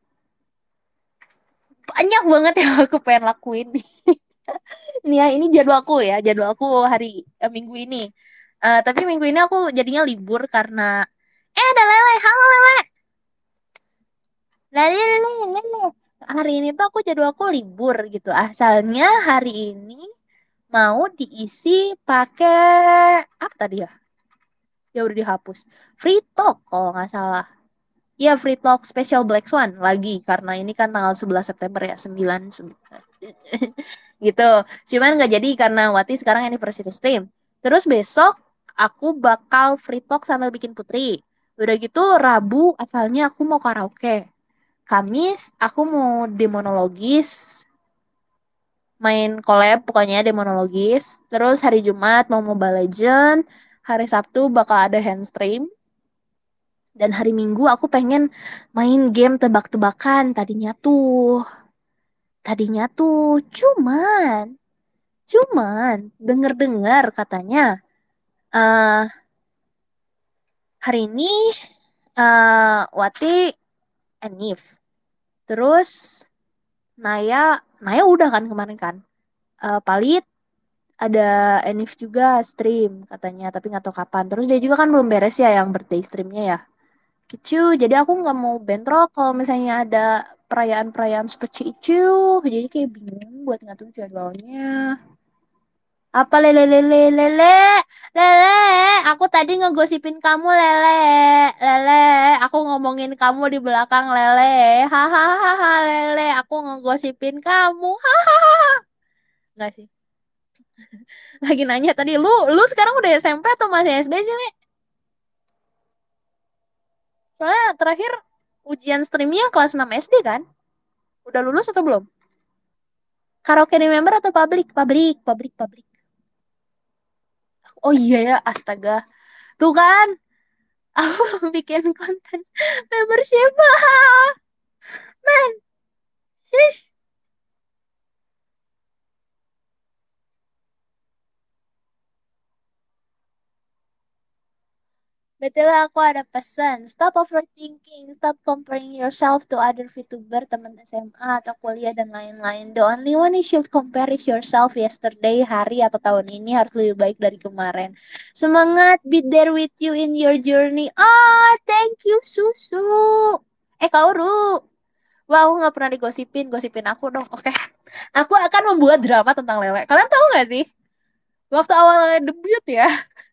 banyak banget yang aku pengen lakuin. Nih ya, ini jadwalku hari Minggu ini. Tapi minggu ini aku jadinya libur karena ada Lele, halo Lele. Lele, Lele, Lele. Hari ini tuh aku jadwalku libur gitu. Asalnya hari ini mau diisi pakai apa tadi ya? Ya udah dihapus. Free Talk kalau nggak salah. Iya, Free Talk Special Black Swan lagi karena ini kan tanggal 11 September ya, 9 11. Gitu. Cuman nggak jadi karena Wati sekarang anniversary stream. Terus besok aku bakal Free Talk sambil bikin Putri. Udah gitu Rabu asalnya aku mau karaoke. Kamis aku mau demonologis, main collab pokoknya demonologis. Terus hari Jumat mau Mobile Legend. Hari Sabtu bakal ada hand stream. Dan hari Minggu aku pengen main game tebak-tebakan tadinya tuh cuman cuman denger-dengar katanya eh hari ini Wati Enif terus Naya Naya udah kan kemarin kan. Palit ada Enif juga stream katanya tapi nggak tahu kapan, terus dia juga kan belum beres ya yang birthday streamnya ya. Gitu. Jadi aku nggak mau bentrok kalau misalnya ada perayaan-perayaan seperti itu. Jadi kayak bingung buat ngatur jadwalnya. Apa lele lele lele lele? Aku tadi ngegosipin kamu lele lele. Aku ngomongin kamu di belakang lele. Hahaha lele. Aku ngegosipin kamu. Hahaha. Enggak sih. Lagi nanya tadi lu sekarang udah SMP atau masih SD sih, Le? Soalnya terakhir ujian streamnya kelas 6 SD kan? Udah lulus atau belum? Karaoke di member atau public? Public, public, public. Oh iya ya, astaga. Tuh kan, aku bikin konten membership. Man, sis. Betul aku ada pesan. Stop overthinking. Stop comparing yourself to other VTuber, teman SMA atau kuliah dan lain-lain. The only one you should compare is yourself yesterday, hari atau tahun ini harus lebih baik dari kemarin. Semangat, be there with you in your journey. Ah, thank you, Susu. Kau Ru. Wah, aku nggak pernah digosipin, gosipin aku dong. Oke, aku akan membuat drama tentang Lele. Kalian tahu nggak sih? Waktu awal debut ya,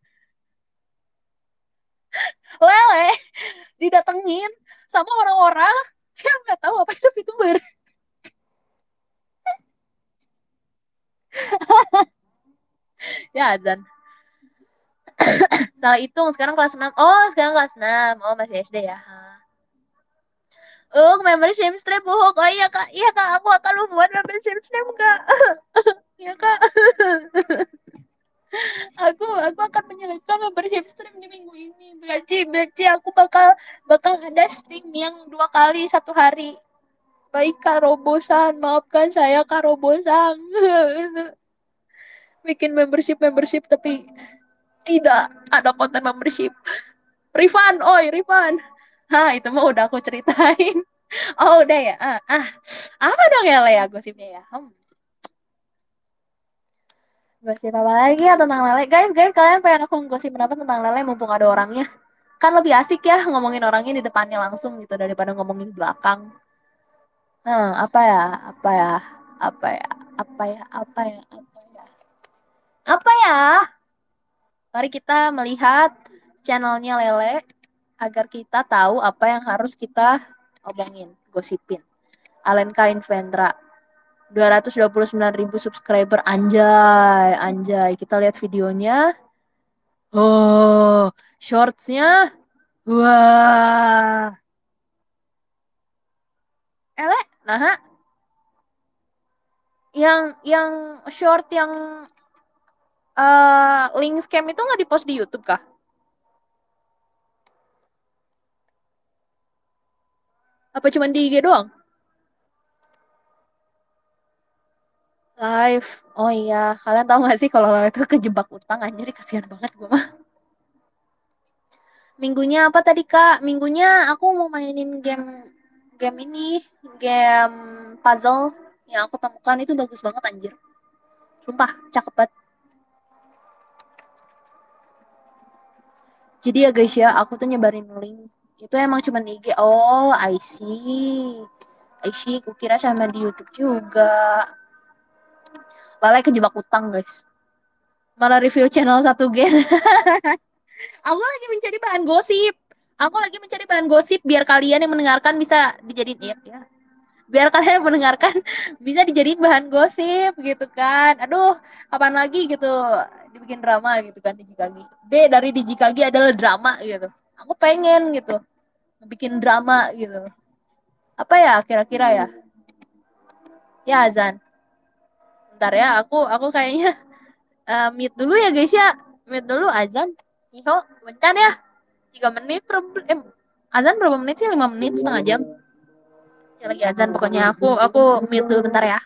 Lele didatengin sama orang-orang yang nggak tahu apa itu VTuber. Ya, dan salah hitung sekarang kelas 6. Oh, sekarang kelas 6. Oh, masih SD ya. Membership stream buhuk. Oh iya kak, iya kak, aku akan membuat membership stream kak. Iya kak, aku akan menyelipkan membership stream di minggu ini. Berarti aku bakal bakal ada stream yang 2 kali 1 hari. Baik Kak Robosan, maafkan saya Kak Robosan. Bikin membership tapi tidak ada konten membership. Rifan, oi Rifan. Hah, itu mah udah aku ceritain. Oh, udah ya. Apa dong ya Lea gosipnya ya? Gosip apa lagi ya tentang Lele? Guys, kalian pengen aku gosip apa tentang Lele mumpung ada orangnya? Kan lebih asik ya ngomongin orangnya di depannya langsung gitu daripada ngomongin di belakang. Apa ya? Apa ya? Apa ya? Apa ya? Apa ya? Apa ya? Apa ya? Mari kita melihat channelnya Lele agar kita tahu apa yang harus kita omongin, gosipin. Alenka Invendra, 229.000 subscriber, anjay, anjay. Kita lihat videonya. Oh, shortsnya, wah. Ele, nah, Yang short yang link scam itu nggak dipost di YouTube kah? Apa cuma di IG doang? Live. Oh iya, kalian tahu nggak sih kalau lo itu kejebak utang anjir kasihan banget gue mah. Minggunya apa tadi Kak? Minggunya aku mau mainin game game ini, game puzzle yang aku temukan itu bagus banget anjir. Sumpah, cakep banget. Jadi ya guys ya, aku tuh nyebarin link. Itu emang cuma IG. Oh, I see. I see, kukira sama di YouTube juga. Lalai kejebak utang guys. Malah review channel satu gen. Aku lagi mencari bahan gosip. Aku lagi mencari bahan gosip biar kalian yang mendengarkan bisa dijadiin ya. Biar kalian yang mendengarkan bisa dijadiin bahan gosip gitu kan. Aduh, kapan lagi gitu dibikin drama gitu kan di Jikagi. Dari di Jikagi adalah drama gitu. Aku pengen gitu bikin drama gitu. Apa ya kira-kira ya? Ya Azan. Bentar ya, aku kayaknya mute dulu ya guys ya. Mute dulu Azan. Iho, bentar ya. 3 menit azan berapa menit sih? 5 menit, setengah jam. Ya lagi azan pokoknya aku mute dulu bentar ya.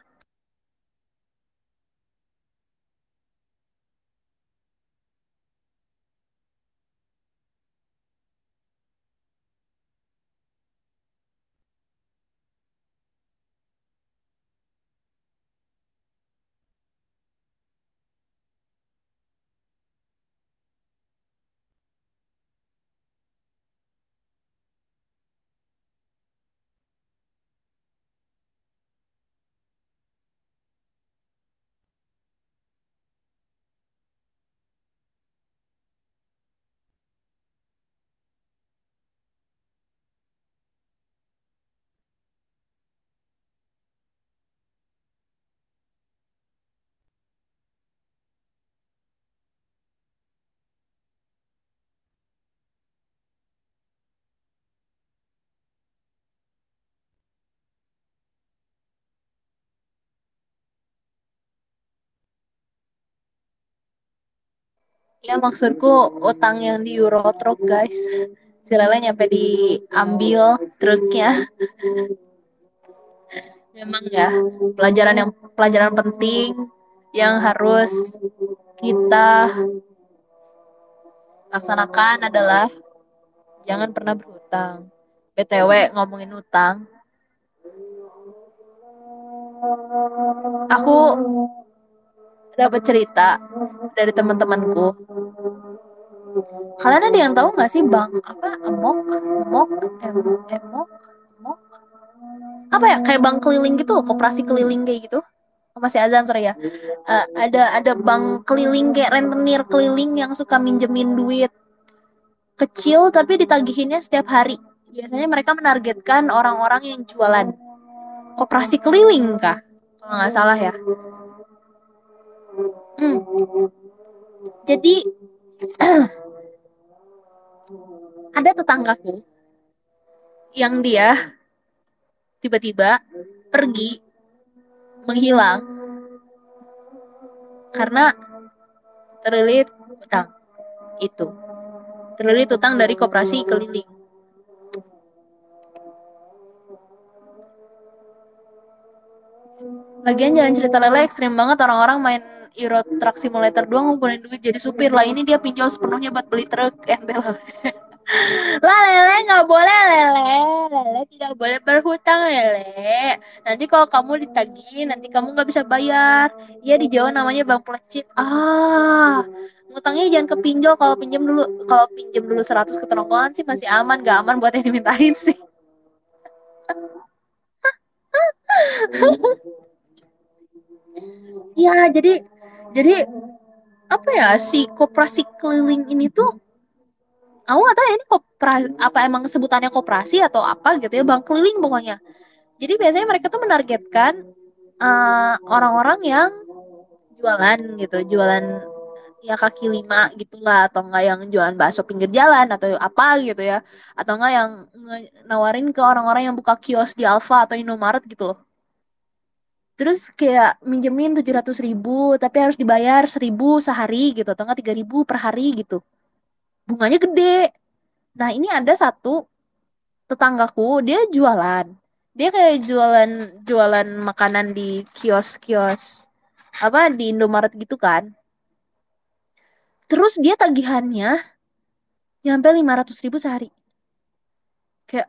Ya maksudku utang yang di Euro Truck guys. Si Lele nyampe diambil truknya. Memang ya pelajaran penting yang harus kita laksanakan adalah jangan pernah berhutang. BTW ngomongin utang, aku dapat cerita dari teman-temanku. Kalian ada yang tahu nggak sih bang apa emok emok emok emok apa ya kayak bank keliling gitu loh, koperasi keliling kayak gitu. Oh, masih azan sorry ya. Ada bank keliling kayak rentenir keliling yang suka minjemin duit kecil tapi ditagihinnya setiap hari. Biasanya mereka menargetkan orang-orang yang jualan. Koperasi keliling kah? Kalau nggak salah ya. Hmm. Jadi ada tetanggaku yang dia tiba-tiba pergi menghilang karena terlilit utang itu. Terlilit utang dari koperasi keliling. Lagian jalan cerita Lele ekstrim banget orang-orang main Euro Truck Simulator doang ngumpulin duit jadi supir lah ini dia pinjol sepenuhnya buat beli truk entel lah Lele nggak boleh Lele Lele tidak boleh berhutang Lele nanti kalau kamu ditagih nanti kamu nggak bisa bayar ya di Jawa namanya bang pelecit ngutangnya jangan ke pinjol kalau pinjam dulu 100 ke tongkongan sih masih aman gak aman buat yang dimintain sih ya jadi apa ya si koperasi keliling ini tuh aku nggak tahu ya ini apa emang sebutannya koperasi atau apa gitu ya bank keliling pokoknya jadi biasanya mereka tuh menargetkan orang-orang yang jualan gitu jualan ya kaki lima gitulah atau enggak yang jualan bakso pinggir jalan atau apa gitu ya atau enggak yang nawarin ke orang-orang yang buka kios di Alfa atau Indomaret gitu loh Terus kayak minjemin 700.000, tapi harus dibayar 1.000 sehari gitu, atau enggak 3.000 per hari gitu. Bunganya gede. Nah ini ada satu tetanggaku, dia jualan. Dia kayak jualan jualan makanan di kios-kios apa di Indomaret gitu kan. Terus dia tagihannya nyampe 500.000 sehari. Kayak,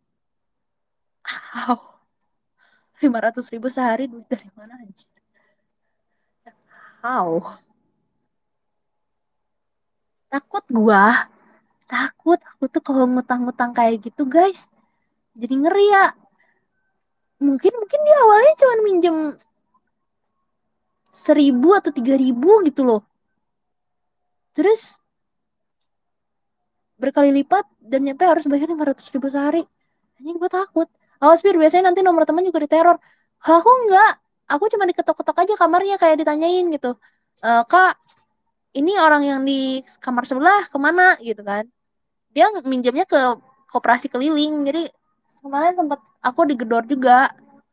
wow, 500.000 sehari duit dari mana aja? How? Takut gua, takut. Aku tuh kalau ngutang-ngutang kayak gitu guys, jadi ngeri ya. Mungkin mungkin dia awalnya cuma minjem 1.000 atau 3.000 gitu loh. Terus berkali lipat dan nyampe harus bayar 500.000 sehari. Anjing gue takut. Awas Bir, biasanya nanti nomor teman juga diteror. Kalau aku enggak, aku cuma diketok-ketok aja kamarnya kayak ditanyain gitu. Kak, ini orang yang di kamar sebelah kemana gitu kan. Dia minjemnya ke koperasi keliling. Jadi kemarin sempat aku digedor juga.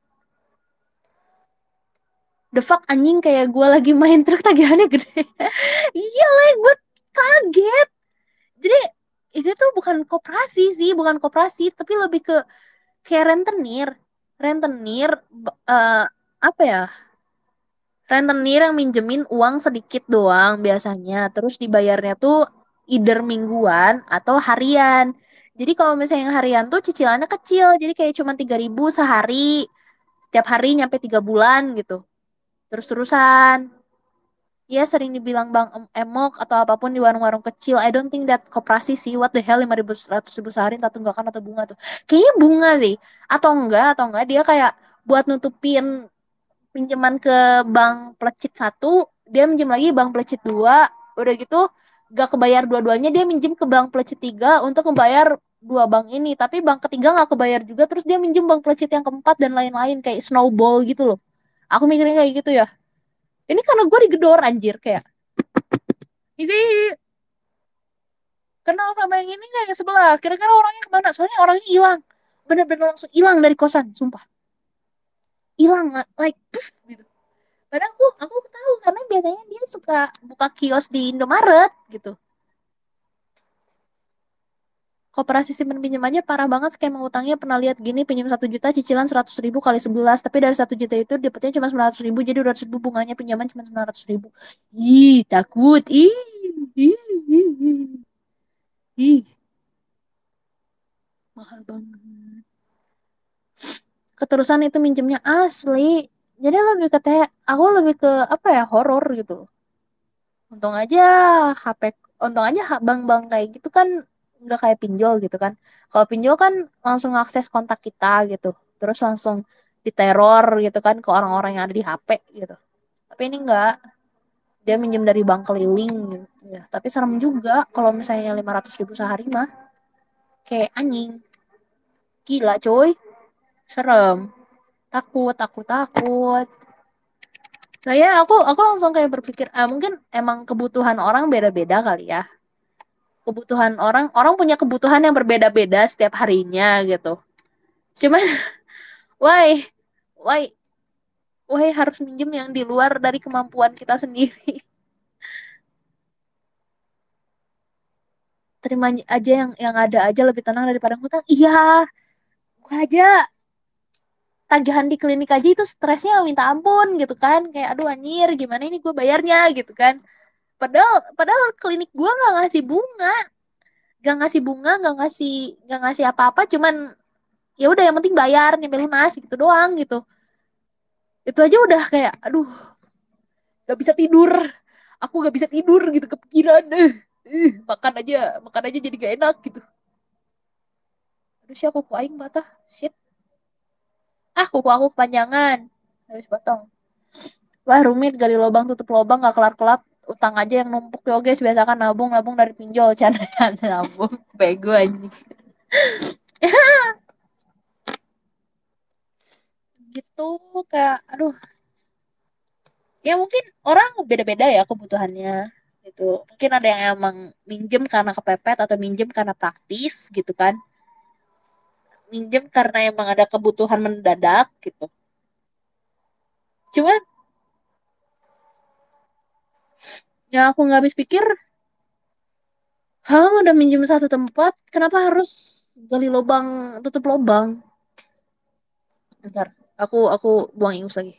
The fuck anjing kayak gue lagi main truk tagihannya gede. Iya lah, gue kaget. Jadi ini tuh bukan koperasi sih, bukan koperasi, tapi lebih ke kayak rentenir. Rentenir apa ya? Rentenir yang minjemin uang sedikit doang biasanya. Terus dibayarnya tuh either mingguan atau harian. Jadi kalau misalnya yang harian tuh cicilannya kecil. Jadi kayak cuma 3.000 sehari. Setiap hari nyampe 3 bulan gitu. Terus-terusan. Ya sering dibilang bang emok atau apapun di warung-warung kecil. I don't think that koperasi sih. What the hell 5.000 100.000 sehari entah tunggakan atau bunga tuh. Kayaknya bunga sih. Atau enggak dia kayak buat nutupin pinjaman ke bank pelecit satu, dia minjem lagi bank pelecit dua, udah gitu gak kebayar dua-duanya, dia minjem ke bank pelecit tiga untuk membayar dua bank ini, tapi bank ketiga gak kebayar juga, terus dia minjem bank pelecit yang keempat dan lain-lain kayak snowball gitu loh. Aku mikirnya kayak gitu ya. Ini karena gue digedor anjir kayak, isi kenal sama yang ini kayak yang sebelah. Kira-kira orangnya kemana? Soalnya orangnya hilang. Bener-bener langsung hilang dari kosan, sumpah. Hilang, like, puff, gitu. Padahal aku tahu karena biasanya dia suka buka kios di Indomaret gitu. Koperasi simpen pinjam aja parah banget skema utangnya, pernah lihat gini, pinjam 1 juta cicilan 100.000 kali 11, tapi dari 1 juta itu dapetnya cuma 900.000, jadi 200.000 bunganya pinjaman cuma 900.000. Ih takut, ih, ih, ih, ih, mahal banget. Keterusan itu minjemnya asli, jadi lebih ke aku lebih ke apa ya, horor gitu. Untung aja HP, untung aja bank-bank kayak gitu kan nggak kayak pinjol gitu kan. Kalau pinjol kan langsung akses kontak kita gitu, terus langsung diteror gitu kan ke orang-orang yang ada di HP gitu. Tapi ini enggak, dia minjem dari bank keliling gitu. Ya, tapi serem juga kalau misalnya 500.000 sehari mah, kayak anjing, gila coy, serem, takut, takut, takut. Saya aku langsung kayak berpikir, mungkin emang kebutuhan orang beda-beda kali ya. Kebutuhan orang orang punya kebutuhan yang berbeda-beda setiap harinya gitu. Cuman why why why harus minjem yang di luar dari kemampuan kita sendiri. Terima aja yang ada aja, lebih tenang daripada ngutang. Iya, gua aja tagihan di klinik aja itu stresnya minta ampun gitu kan, kayak aduh anjir gimana ini gue bayarnya gitu kan. Padahal klinik gua nggak ngasih apa-apa, cuman ya udah yang penting bayar nyampe lunas gitu doang gitu. Itu aja udah kayak aduh, gak bisa tidur, aku gak bisa tidur gitu kepikiran, makan aja jadi gak enak gitu. Aduh sih, kuku aing patah, shit. Kuku aku kepanjangan, harus potong. Wah rumit, gali lubang tutup lubang gak kelar-kelar. Utang aja yang numpuk ya guys, biasakan nabung nabung dari pinjol, cara nabung bego anjing. Gitu, kayak aduh, ya mungkin orang beda-beda ya kebutuhannya gitu. Mungkin ada yang emang minjem karena kepepet atau minjem karena praktis gitu kan, minjem karena emang ada kebutuhan mendadak gitu. Cuman yang aku nggak habis pikir, kamu udah minjem satu tempat, kenapa harus gali lubang, tutup lubang? Ntar, aku buang ingus lagi.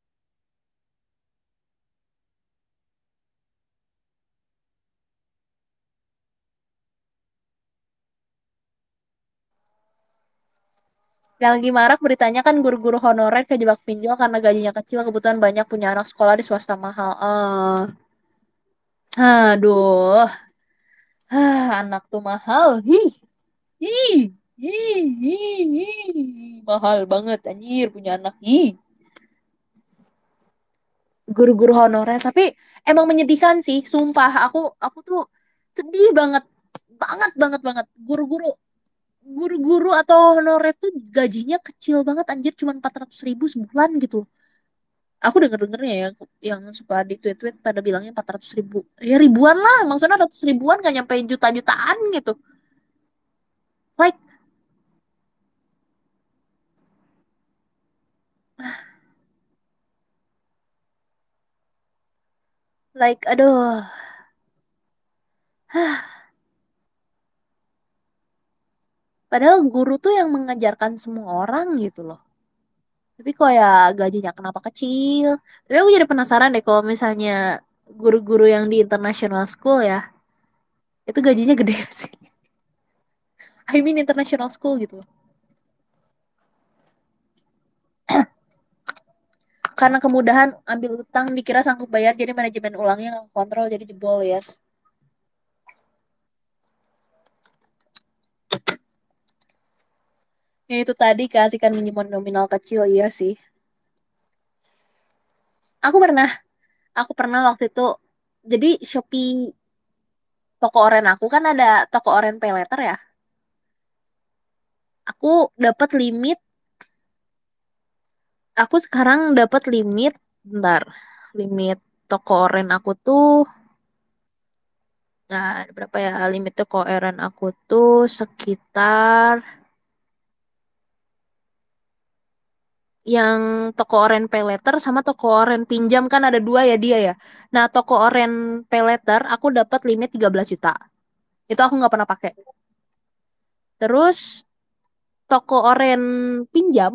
Yang lagi marak beritanya kan guru-guru honorer kejebak pinjol karena gajinya kecil, kebutuhan banyak punya anak sekolah di swasta mahal. Aduh, anak tuh mahal. Ih, mahal banget anjir punya anak. Guru-guru honorer. Tapi emang menyedihkan sih, sumpah. Aku tuh sedih banget, banget. Guru-guru atau honorer tuh gajinya kecil banget anjir, cuma 400.000 sebulan gitu. Aku denger-dengernya ya, yang suka di tweet-tweet pada bilangnya 400.000. Ya ribuan lah, maksudnya ratus ribuan gak nyampe juta-jutaan gitu. Like, aduh. Padahal guru tuh yang mengajarkan semua orang gitu loh. Tapi kok ya gajinya kenapa kecil? Tapi aku jadi penasaran deh kalau misalnya guru-guru yang di international school ya, itu gajinya gede gak sih? I mean international school gitu loh. Karena kemudahan ambil utang dikira sanggup bayar, jadi manajemen ulangnya nggak kontrol jadi jebol ya. Yes. Ya itu tadi keasikan minjeman nominal kecil, iya sih. Aku pernah, aku pernah waktu itu, jadi Shopee toko oren aku kan ada toko oren pay letter ya. Aku dapat limit, aku sekarang dapat limit, bentar, limit toko oren aku tuh, nah berapa ya limit toko oren aku tuh sekitar yang toko oren pay letter sama toko oren pinjam kan ada dua ya dia ya. Nah toko oren pay letter aku dapat limit 13 juta. Itu aku nggak pernah pakai. Terus toko oren pinjam,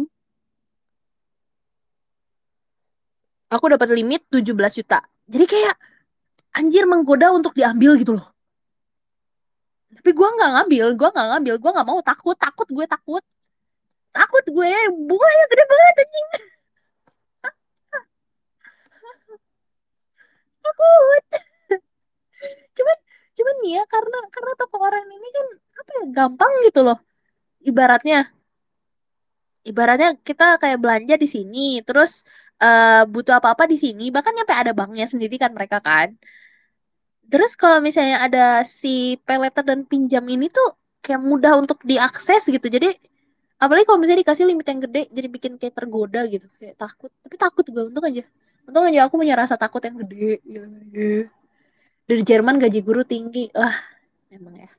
aku dapat limit 17 juta. Jadi kayak anjir menggoda untuk diambil gitu loh. Tapi gue nggak mau, takut, takut gue, bunganya gede banget anjing, takut. Cuman, nih ya karena toko oren ini kan apa ya gampang gitu loh. Ibaratnya, kita kayak belanja di sini, terus butuh apa-apa di sini, bahkan nyampe ada banknya sendiri kan mereka kan. Terus kalau misalnya ada si paylater dan pinjam ini tuh kayak mudah untuk diakses gitu. Jadi apalagi kalau misalnya dikasih limit yang gede, jadi bikin kayak tergoda gitu. Kayak takut. Tapi takut gue, untung aja. Untung aja aku punya rasa takut yang gede. Gitu. Dari Jerman gaji guru tinggi. Wah, emang ya.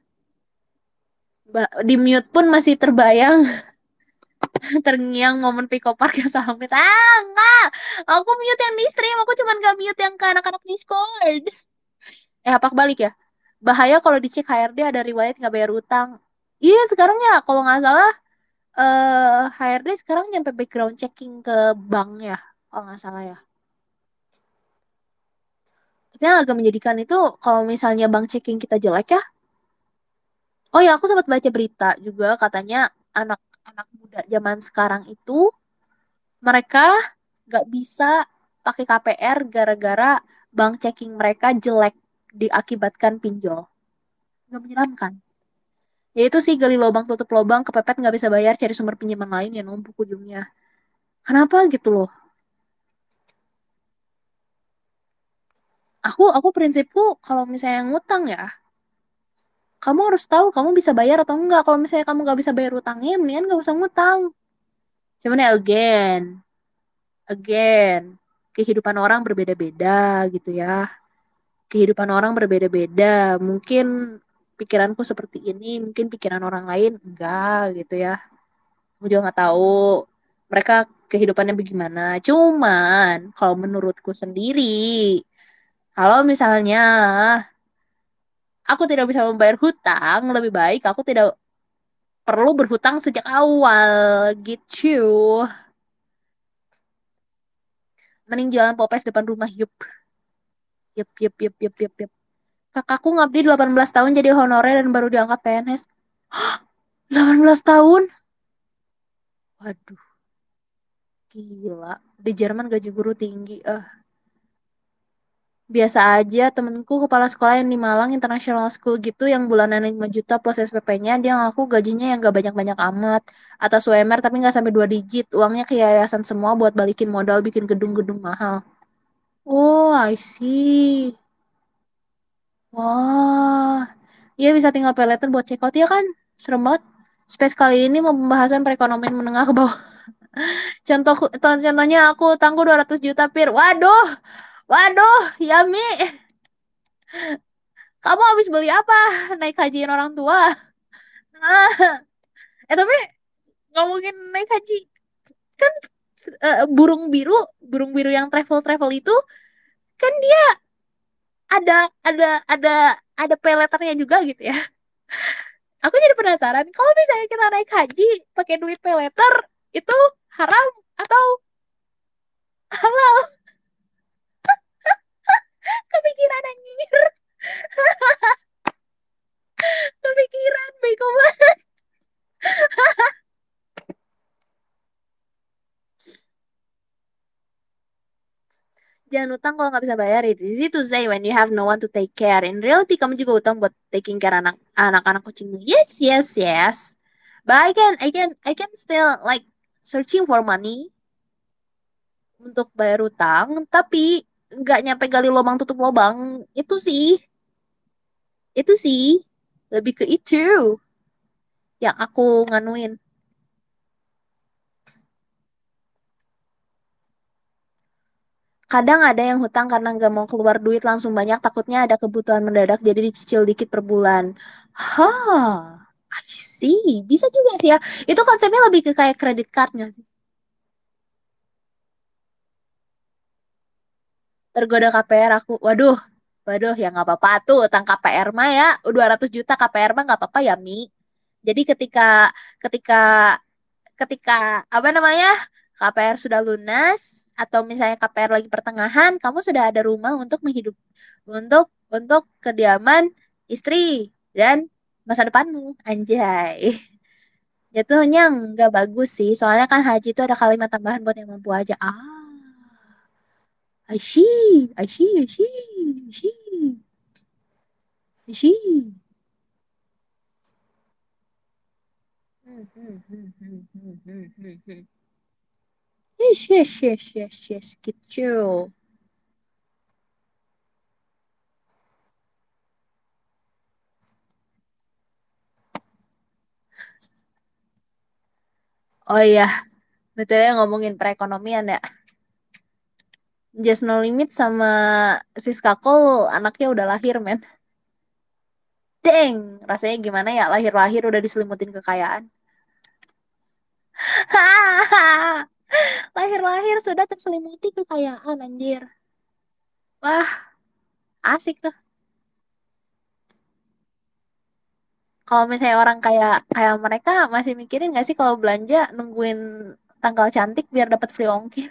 Di mute pun masih terbayang, terngiang momen Pico Park yang Summit. Enggak. Aku mute yang di stream, aku cuman gak mute yang ke anak-anak Discord. Apa balik ya? Bahaya kalau dicek HRD ada riwayat nggak bayar utang. Iya sekarang ya kalau nggak salah HRD sekarang nyampe background checking ke bank ya kalau nggak salah ya. Tapi yang agak menyedihkan itu kalau misalnya bank checking kita jelek ya. Oh ya aku sempat baca berita juga katanya anak-anak muda zaman sekarang itu mereka nggak bisa pakai KPR gara-gara bank checking mereka jelek diakibatkan pinjol. Nggak menyeramkan. Ya itu sih gali lubang tutup lubang kepepet nggak bisa bayar cari sumber pinjaman lain yang numpuk ujungnya. Kenapa gitu loh? Aku prinsipku kalau misalnya ngutang ya, kamu harus tahu kamu bisa bayar atau enggak. Kalau misalnya kamu nggak bisa bayar utangnya, mendingan nggak usah ngutang. Cuman ya again, kehidupan orang berbeda-beda gitu ya. Kehidupan orang berbeda-beda. Mungkin pikiranku seperti ini, mungkin pikiran orang lain enggak gitu ya. Aku juga nggak tahu. Mereka kehidupannya bagaimana. Cuman kalau menurutku sendiri, kalau misalnya aku tidak bisa membayar hutang, lebih baik aku tidak perlu berhutang sejak awal gitu. Mending jualan popes depan rumah, yup. Yup, yup, yup, yup, yup, yup. Kakakku ngabdi 18 tahun jadi honorer dan baru diangkat PNS. 18 tahun? Waduh, gila. Di Jerman gaji guru tinggi. Biasa aja temenku kepala sekolah yang di Malang International School gitu yang bulanan 5 juta plus SPP-nya dia ngaku gajinya yang gak banyak-banyak amat atas UMR tapi nggak sampai 2 digit uangnya ke yayasan semua buat balikin modal bikin gedung-gedung mahal. Oh, I see. Wah, iya bisa tinggal pay letter buat check out ya kan? Serem banget. Space kali ini mau pembahasan perekonomian menengah ke bawah. Contohnya aku tangguh 200 juta pir. Waduh, waduh, Yami. Kamu habis beli apa? Naik hajiin orang tua. Ah, tapi ngomongin naik haji, kan burung biru yang travel itu kan dia ada ada ada ada pay letternya juga gitu ya. Aku jadi penasaran, kalau misalnya kita naik haji pakai duit pay letter itu haram atau halal? Kepikiran anjir, kepikiran bego banget. Jangan utang kalau nggak bisa bayar. It is easy to say when you have no one to take care. In reality, kamu juga utang buat taking care anak-anak kucingmu. Yes, yes, yes. But I can still like searching for money untuk bayar utang, tapi nggak nyampe gali lubang tutup lubang. Itu sih, itu sih lebih ke itu yang aku nganuin. Kadang ada yang hutang karena nggak mau keluar duit langsung banyak, takutnya ada kebutuhan mendadak jadi dicicil dikit per bulan. Hah, I see. Bisa juga sih ya. Itu konsepnya lebih ke kayak kredit cardnya sih. Tergoda KPR aku. Waduh, waduh ya nggak apa-apa tuh utang KPR mah ya. 200 juta KPR mah nggak apa-apa ya, Mi. Jadi ketika ketika ketika apa namanya KPR sudah lunas atau misalnya KPR lagi pertengahan, kamu sudah ada rumah untuk untuk kediaman istri dan masa depanmu. Anjay. Jatuhnya nggak bagus sih. Soalnya kan haji itu ada kalimat tambahan buat yang mampu aja. I see, I see, I see, I see, I see. Hmm, hmm, hmm, hmm, hmm, hmm, hmm, hmm. Yes, yes, yes, yes, yes, gitu. Oh iya, betul ya ngomongin perekonomian ya. Just No Limit sama Siska Cole anaknya udah lahir, men. Deng, rasanya gimana ya lahir-lahir udah diselimutin kekayaan. Lahir-lahir sudah terselimuti kekayaan, anjir. Wah, asik tuh. Kalau misalnya orang kayak kayak mereka masih mikirin nggak sih kalau belanja nungguin tanggal cantik biar dapat free ongkir?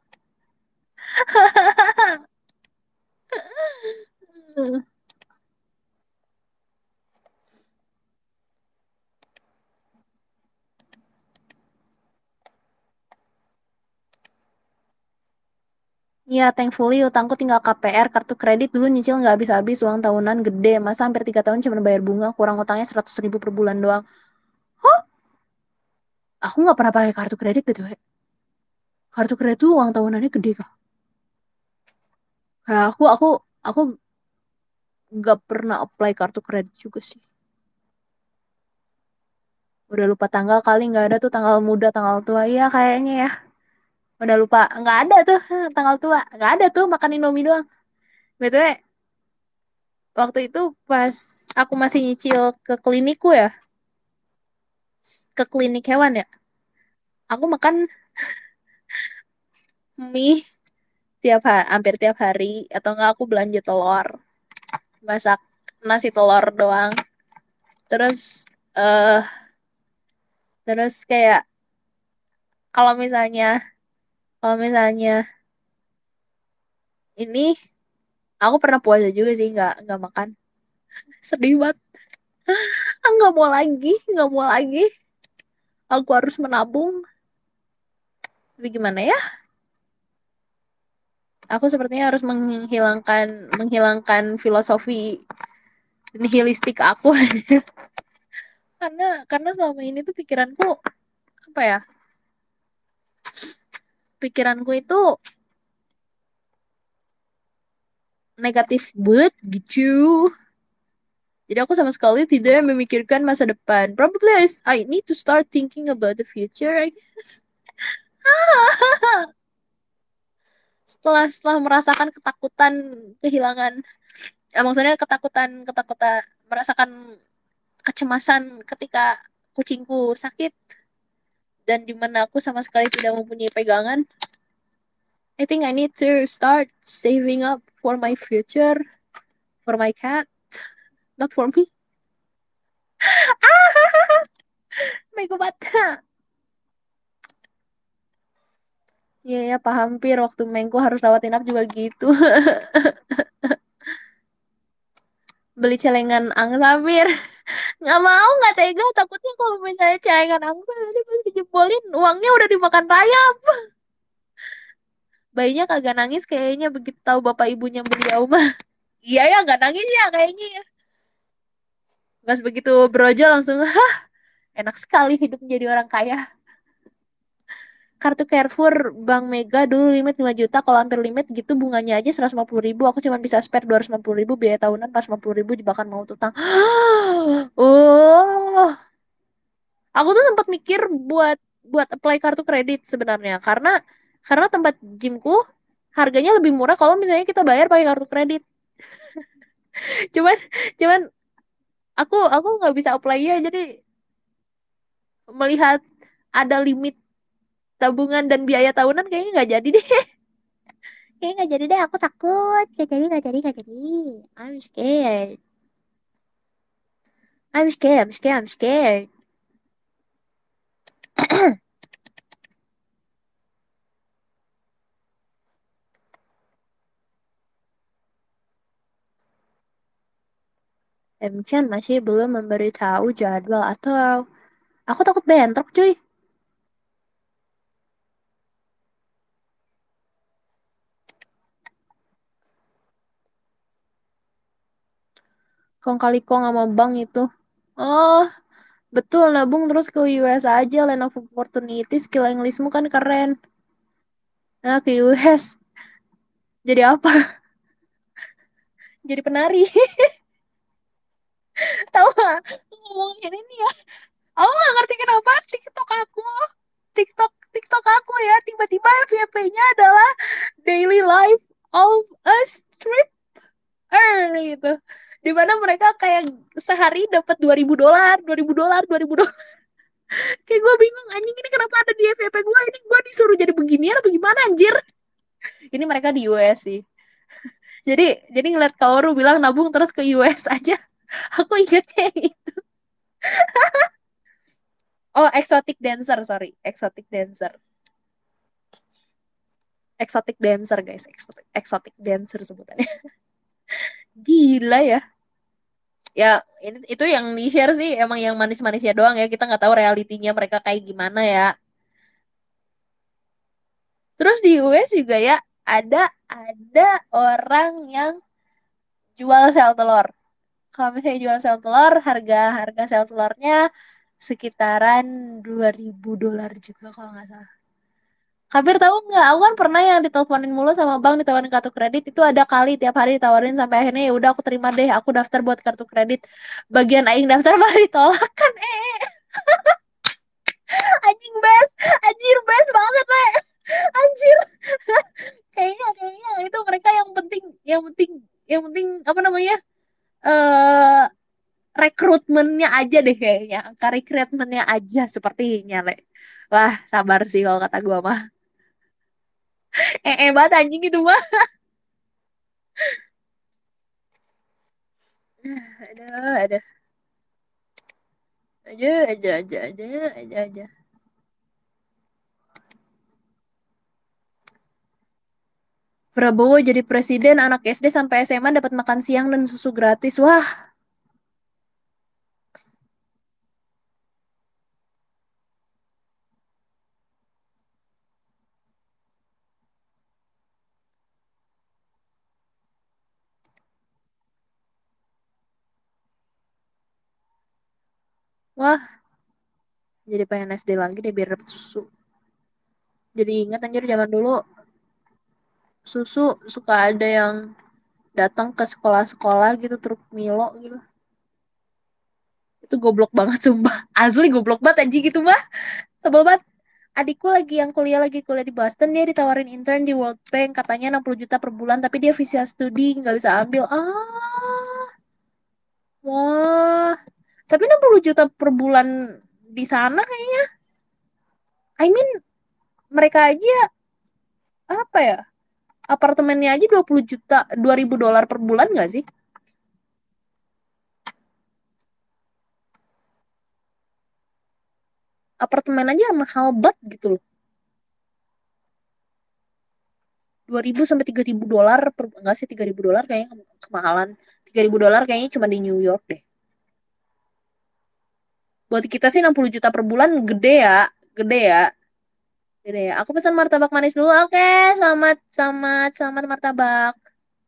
Iya, thankfully utangku tinggal KPR, kartu kredit dulu nyicil nggak habis-habis, uang tahunan gede, masa hampir 3 tahun cuma bayar bunga, kurang utangnya 100 ribu per bulan doang. Hah? Aku nggak pernah pakai kartu kredit BTW. Kartu kredit tuh uang tahunannya gede kah? Kayak aku nggak pernah apply kartu kredit juga sih. Udah lupa tanggal kali nggak ada tuh tanggal muda, tanggal tua. Iya kayaknya ya. Udah lupa, nggak ada tuh tanggal tua. Nggak ada tuh makan Indomie doang. BTW, waktu itu pas aku masih nyicil ke klinikku ya, ke klinik hewan ya. Aku makan mie hampir tiap hari atau enggak aku belanja telur, masak nasi telur doang. Terus eh terus kayak kalau misalnya kalau misalnya ini aku pernah puasa juga sih nggak makan. Sedih banget. Ah, nggak mau lagi. Aku harus menabung. Tapi gimana ya? Aku sepertinya harus menghilangkan menghilangkan filosofi nihilistik aku. Karena selama ini tuh pikiranku apa ya? Pikiranku itu negatif banget gitu. Jadi aku sama sekali tidak memikirkan masa depan. Probably I need to start thinking about the future, I guess. Setelah merasakan ketakutan kehilangan, maksudnya ketakutan ketakutan merasakan kecemasan ketika kucingku sakit dan di mana aku sama sekali tidak mempunyai pegangan. I think I need to start saving up for my future, for my cat, not for me. My God. Iya ya paham Pir, waktu Mengko harus rawat inap juga gitu. Beli celengan angsa Pir. Nggak mau, nggak tega. Takutnya kalau misalnya celengan angsa nanti pas kejebolin uangnya udah dimakan rayap. Bayinya kagak nangis kayaknya begitu tahu bapak ibunya beliau mah. Iya ya nggak nangis ya kayaknya ya. Pas begitu brojol langsung, hah enak sekali hidup menjadi orang kaya. Kartu Carrefour Bank Mega dulu limit 5 juta. Kalau hampir limit gitu bunganya aja 150 ribu. Aku cuma bisa spare 250 ribu. Biaya tahunan pas 50 ribu jebakan mau utang. Oh, aku tuh sempat mikir buat buat apply kartu kredit sebenarnya. Karena tempat gymku harganya lebih murah kalau misalnya kita bayar pakai kartu kredit. Cuman cuman aku nggak bisa apply ya. Jadi melihat ada limit tabungan dan biaya tahunan kayaknya nggak jadi deh. Kayaknya nggak jadi deh, aku takut. Nggak jadi. I'm scared. I'm scared. Chan masih belum memberitahu jadwal atau aku takut bentrok cuy. Kong kali kong sama bank itu. Oh, betul nabung terus ke US aja. Land of Opportunity, skill Englishmu kan keren. Nah, ke US. Jadi apa? Jadi penari. Tahu nggak? Ngomongin ini ya. Aku nggak ngerti kenapa TikTok aku ya tiba-tiba FYP-nya adalah daily life of a stripper gitu. Di mana mereka kayak sehari dapat $2.000, $2.000, $2.000. Kayak gue bingung anjing ini kenapa ada di FYP gue, ini gue disuruh jadi beginian apa gimana anjir. Ini mereka di US sih. Jadi ngeliat Kaoru bilang nabung terus ke US aja. Aku ingetnya itu. Oh, exotic dancer, sorry. Exotic dancer. Exotic dancer, guys. Exotic dancer sebutannya. Gila ya. Ya, itu yang di-share sih emang yang manis-manisnya doang ya. Kita nggak tahu realitinya mereka kayak gimana ya. Terus di US juga ya ada orang yang jual sel telur. Kalau misalnya jual sel telur, harga harga sel telurnya sekitaran $2.000 juga kalau nggak salah. Kabir tahu nggak? Aku kan pernah yang diteleponin mulu sama bank ditawarin kartu kredit itu ada kali tiap hari ditawarin sampai akhirnya ya udah aku terima deh aku daftar buat kartu kredit. Bagian aing daftar malah ditolak kan anjing bes anjir bes banget le anjir kayaknya itu mereka yang penting apa namanya eh rekrutmennya aja deh kayaknya angka rekrutmennya aja sepertinya le. Wah sabar sih kalau kata gua mah. Banget anjing itu mah. Ada aja. Prabowo jadi presiden, anak SD sampai SMA dapat makan siang dan susu gratis. Wah, wah, jadi pengen SD lagi deh biar dapet susu. Jadi ingat anjir zaman dulu susu suka ada yang datang ke sekolah-sekolah gitu truk Milo gitu. Itu goblok banget sumpah. Asli goblok banget anjing gitu mah. Sebel banget. Adikku lagi kuliah di Boston, dia ditawarin intern di World Bank, katanya 60 juta per bulan, tapi dia visa studi nggak bisa ambil. Wah, tapi 60 juta per bulan di sana kayaknya. I mean, mereka aja apa ya? Apartemennya aja 20 juta, 2.000 dolar per bulan nggak sih? Apartemen aja mahal banget gitu loh. 2.000 sampai 3.000 dolar per, enggak sih 3.000 dolar kayaknya kemahalan. 3.000 dolar kayaknya cuma di New York deh. Buat kita sih 60 juta per bulan gede ya. Gede ya. Gede ya. Aku pesan martabak manis dulu. Oke, selamat martabak.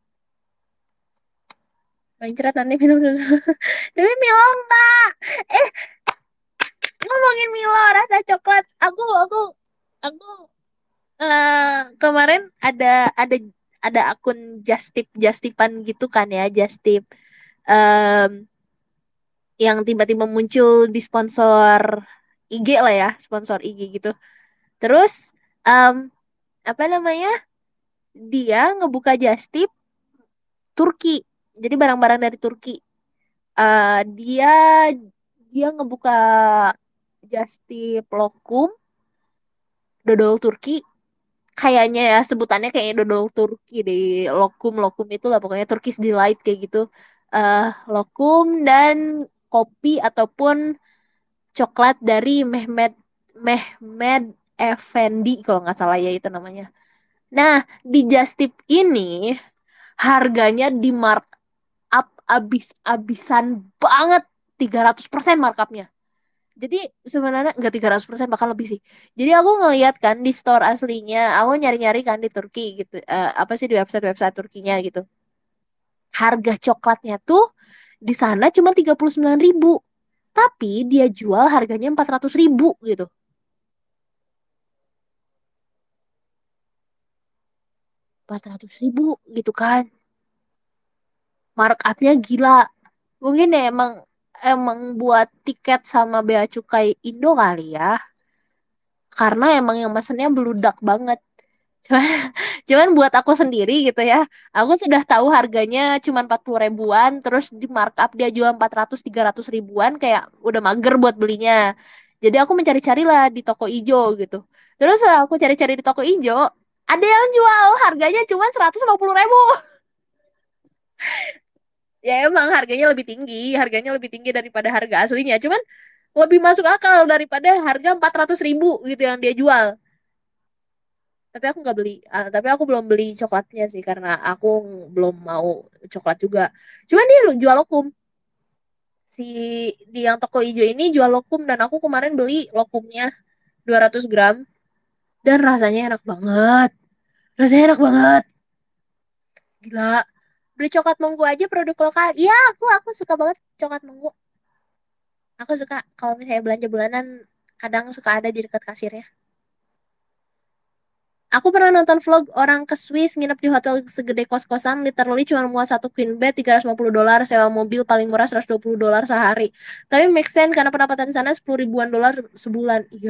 Mencret nanti minum susu. Tapi Milo enggak. Eh, ngomongin Milo rasa coklat. Aku kemarin ada akun Justipan gitu kan ya, Justip. Em, yang tiba-tiba muncul di sponsor IG lah ya, sponsor IG gitu. Terus em, apa namanya? Dia ngebuka Justip Turki. Jadi barang-barang dari Turki. Dia dia ngebuka Justip Lokum, dodol Turki. Kayaknya ya sebutannya kayak dodol Turki deh. Lokum Lokum itulah pokoknya Turkish Delight kayak gitu. eh Lokum dan kopi ataupun coklat dari Mehmet Mehmet Effendi kalau nggak salah ya itu namanya. Nah, di Justip ini harganya di markup abis-abisan banget, 300% markupnya. Jadi sebenarnya nggak 300% bakal lebih sih. Jadi aku ngeliat kan di store aslinya, aku nyari-nyari kan di Turki gitu. Apa sih di website-website Turkinya gitu. Harga coklatnya tuh di sana cuma 39.000. Tapi dia jual harganya 400.000 gitu. 400.000 gitu kan. Markupnya gila. Mungkin ya emang emang buat tiket sama bea cukai Indo kali ya. Karena emang yang mesennya beludak banget. Cuman, cuman buat aku sendiri gitu ya, aku sudah tahu harganya cuma 40 ribuan, terus di markup dia jual 400-300 ribuan, kayak udah mager buat belinya. Jadi aku mencari-cari lah di toko ijo gitu. Terus aku cari-cari di toko ijo, ada yang jual harganya cuma 150 ribu. Ya emang harganya lebih tinggi daripada harga aslinya. Cuman lebih masuk akal daripada harga 400 ribu gitu yang dia jual. Tapi aku nggak beli, tapi aku belum beli coklatnya sih karena aku belum mau coklat juga. Cuman dia jual lokum. Si di yang toko hijau ini jual lokum dan aku kemarin beli lokumnya 200 gram dan rasanya enak banget. Rasanya enak banget. Gila. Beli coklat monggo aja produk lokal. Iya, aku suka banget coklat monggo. Aku suka kalau misalnya belanja bulanan kadang suka ada di dekat kasirnya. Aku pernah nonton vlog orang ke Swiss nginep di hotel segede kos-kosan, literally cuma muat satu queen bed, 350 dolar, sewa mobil paling murah 120 dolar sehari. Tapi make sense karena pendapatan di sana 10 ribuan dolar sebulan. Iya,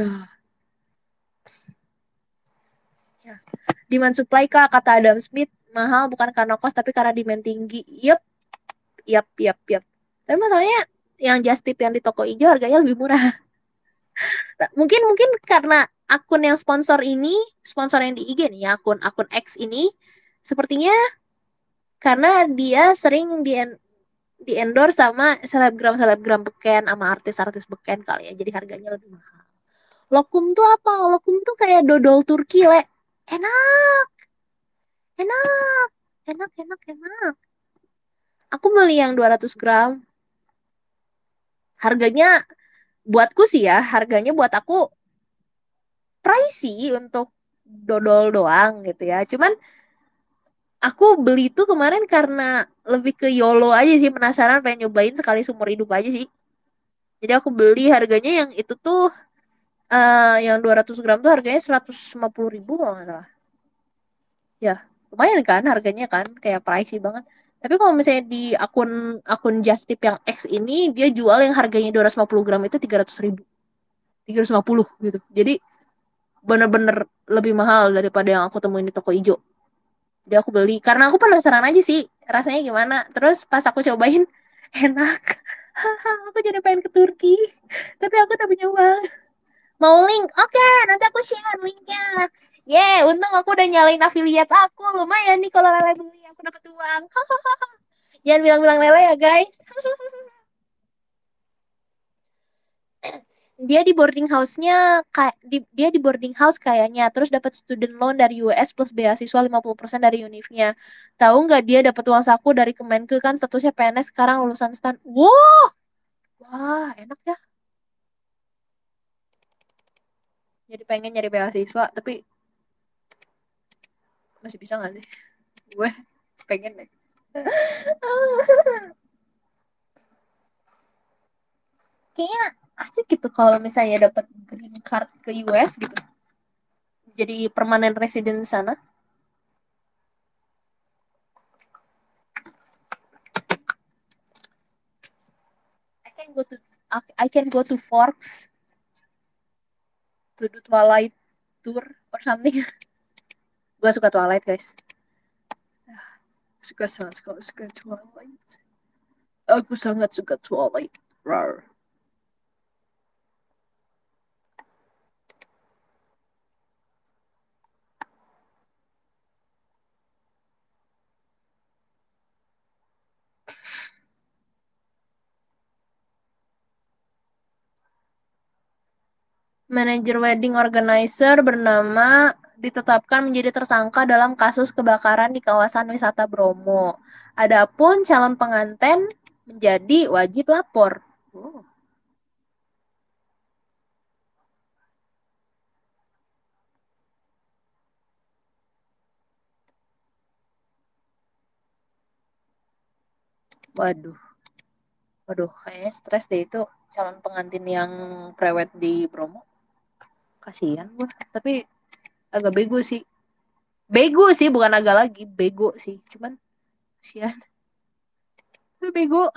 ya. Demand supply kak, kata Adam Smith, mahal bukan karena kos tapi karena demand tinggi. Yep, yep. Tapi masalahnya yang just tip yang di toko hijau harganya lebih murah. Mungkin mungkin karena akun yang sponsor ini, sponsor yang di IG nih, ya, akun akun X ini, sepertinya karena dia sering di endorse sama selebgram selebgram beken sama artis-artis beken kali ya, jadi harganya lebih mahal. Lokum tuh apa? Lokum tuh kayak dodol Turki, le. Enak, enak, enak, enak, enak. Aku beli yang 200 gram. Harganya buatku sih ya, harganya buat aku pricey untuk dodol doang gitu ya. Cuman aku beli itu kemarin karena lebih ke YOLO aja sih, penasaran pengen nyobain sekali seumur hidup aja sih. Jadi aku beli harganya yang itu tuh yang 200 gram tuh harganya 150.000 kalau nggak salah. Ya, lumayan kan harganya kan, kayak pricey banget. Tapi kalau misalnya di akun akun Just Tip yang X ini, dia jual yang harganya 250 gram itu 300.000. 350 gitu. Jadi bener-bener lebih mahal daripada yang aku temuin di toko ijo. Jadi aku beli karena aku penasaran aja sih rasanya gimana. Terus pas aku cobain enak. Aku jadi pengen ke Turki. Tapi aku tak punya uang. Mau link? Oke, nanti aku share linknya. Untung aku udah nyalain affiliate aku. Lumayan nih kalau Lele beli aku dapat uang. Jangan bilang-bilang Lele ya, guys. Dia di boarding house kayaknya, terus dapat student loan dari US plus beasiswa 50% dari univnya. Tahu nggak dia dapat uang saku dari Kemenke, kan statusnya PNS sekarang lulusan stan. Wow, wah enak ya. Jadi pengen nyari beasiswa tapi masih bisa nggak sih? Gue pengen deh. Kayaknya asik gitu kalau misalnya dapat green card ke US gitu. Jadi permanent resident di sana. I can go to I can go to Forks to do Twilight tour or something. Gue suka Twilight, guys. Suka sangat suka Twilight. Aku sangat suka Twilight. Rar. Manajer wedding organizer bernama ditetapkan menjadi tersangka dalam kasus kebakaran di kawasan wisata Bromo. Adapun calon pengantin menjadi wajib lapor. Oh, waduh, waduh, kayaknya stres deh itu calon pengantin yang prewed di Bromo. Kasihan gua, tapi agak bego sih. Bego sih, bukan agak lagi, bego sih. Cuman kasihan, tapi bego.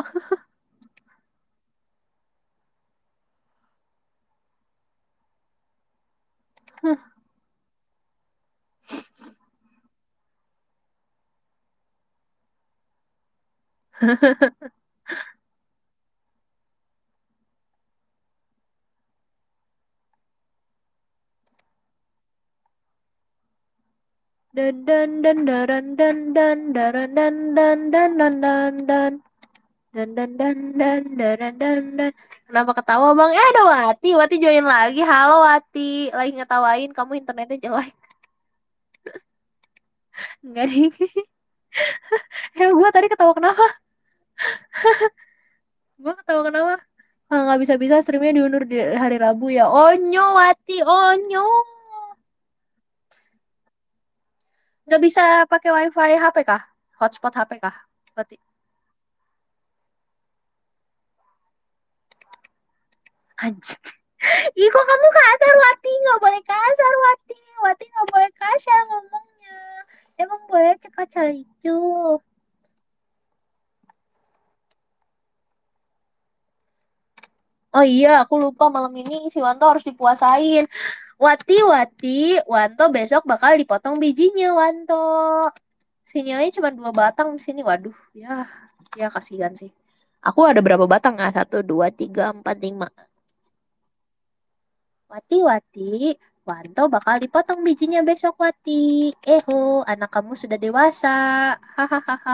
Dan dan dan dan dan dan dan dan dan dan dan dan dan dan dan dan dan dan dan dan. Kenapa ketawa bang? Ada Wati, Wati join lagi. Halo Wati, lagi ngetawain kamu internetnya jelek. Enggak nih. Gue tadi ketawa kenapa? Gue ketawa kenapa? Ah, nggak bisa-bisa streamnya diundur di hari Rabu ya. Onyo Wati, onyo. Nggak bisa pakai WiFi HP kah? Hotspot HP kah? Wati. Anjing. Ih, kok kamu kasar, Wati? Nggak boleh kasar, Wati. Wati nggak boleh kasar ngomongnya. Emang boleh cekak itu. Oh iya, aku lupa malam ini si Wanto harus dipuasain. Wati, Wati, Wanto besok bakal dipotong bijinya, Wanto. Sinyalnya cuma 2 batang di sini. Waduh, ya, ya kasihan sih. Aku ada berapa batang ya? 1, 2, 3, 4, 5. Wati, Wati. Wanto bakal dipotong bijinya besok, Wati. Eho, anak kamu sudah dewasa. Hahaha.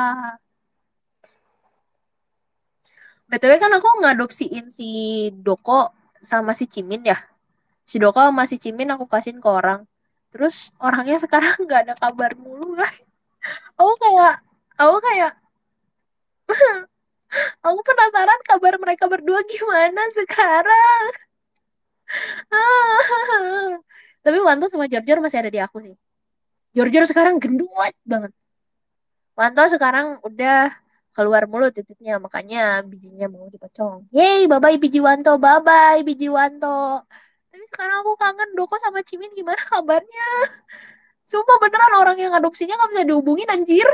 BTW kan aku ngadopsiin si Doko sama si Cimin ya. Si Doko sama si Cimin aku kasihin ke orang. Terus orangnya sekarang nggak ada kabar mulu, guys. Aku kayak, aku kayak, aku penasaran kabar mereka berdua gimana sekarang. Tapi Wanto sama Jorjor masih ada di aku sih. Jorjor sekarang gendut banget. Wanto sekarang udah keluar mulut titiknya, makanya bijinya mau dipecong. Yeay, bye-bye biji Wanto, bye-bye biji Wanto. Tapi sekarang aku kangen Doko sama Cimin gimana kabarnya? Sumpah beneran orang yang adopsinya nggak bisa dihubungin anjir.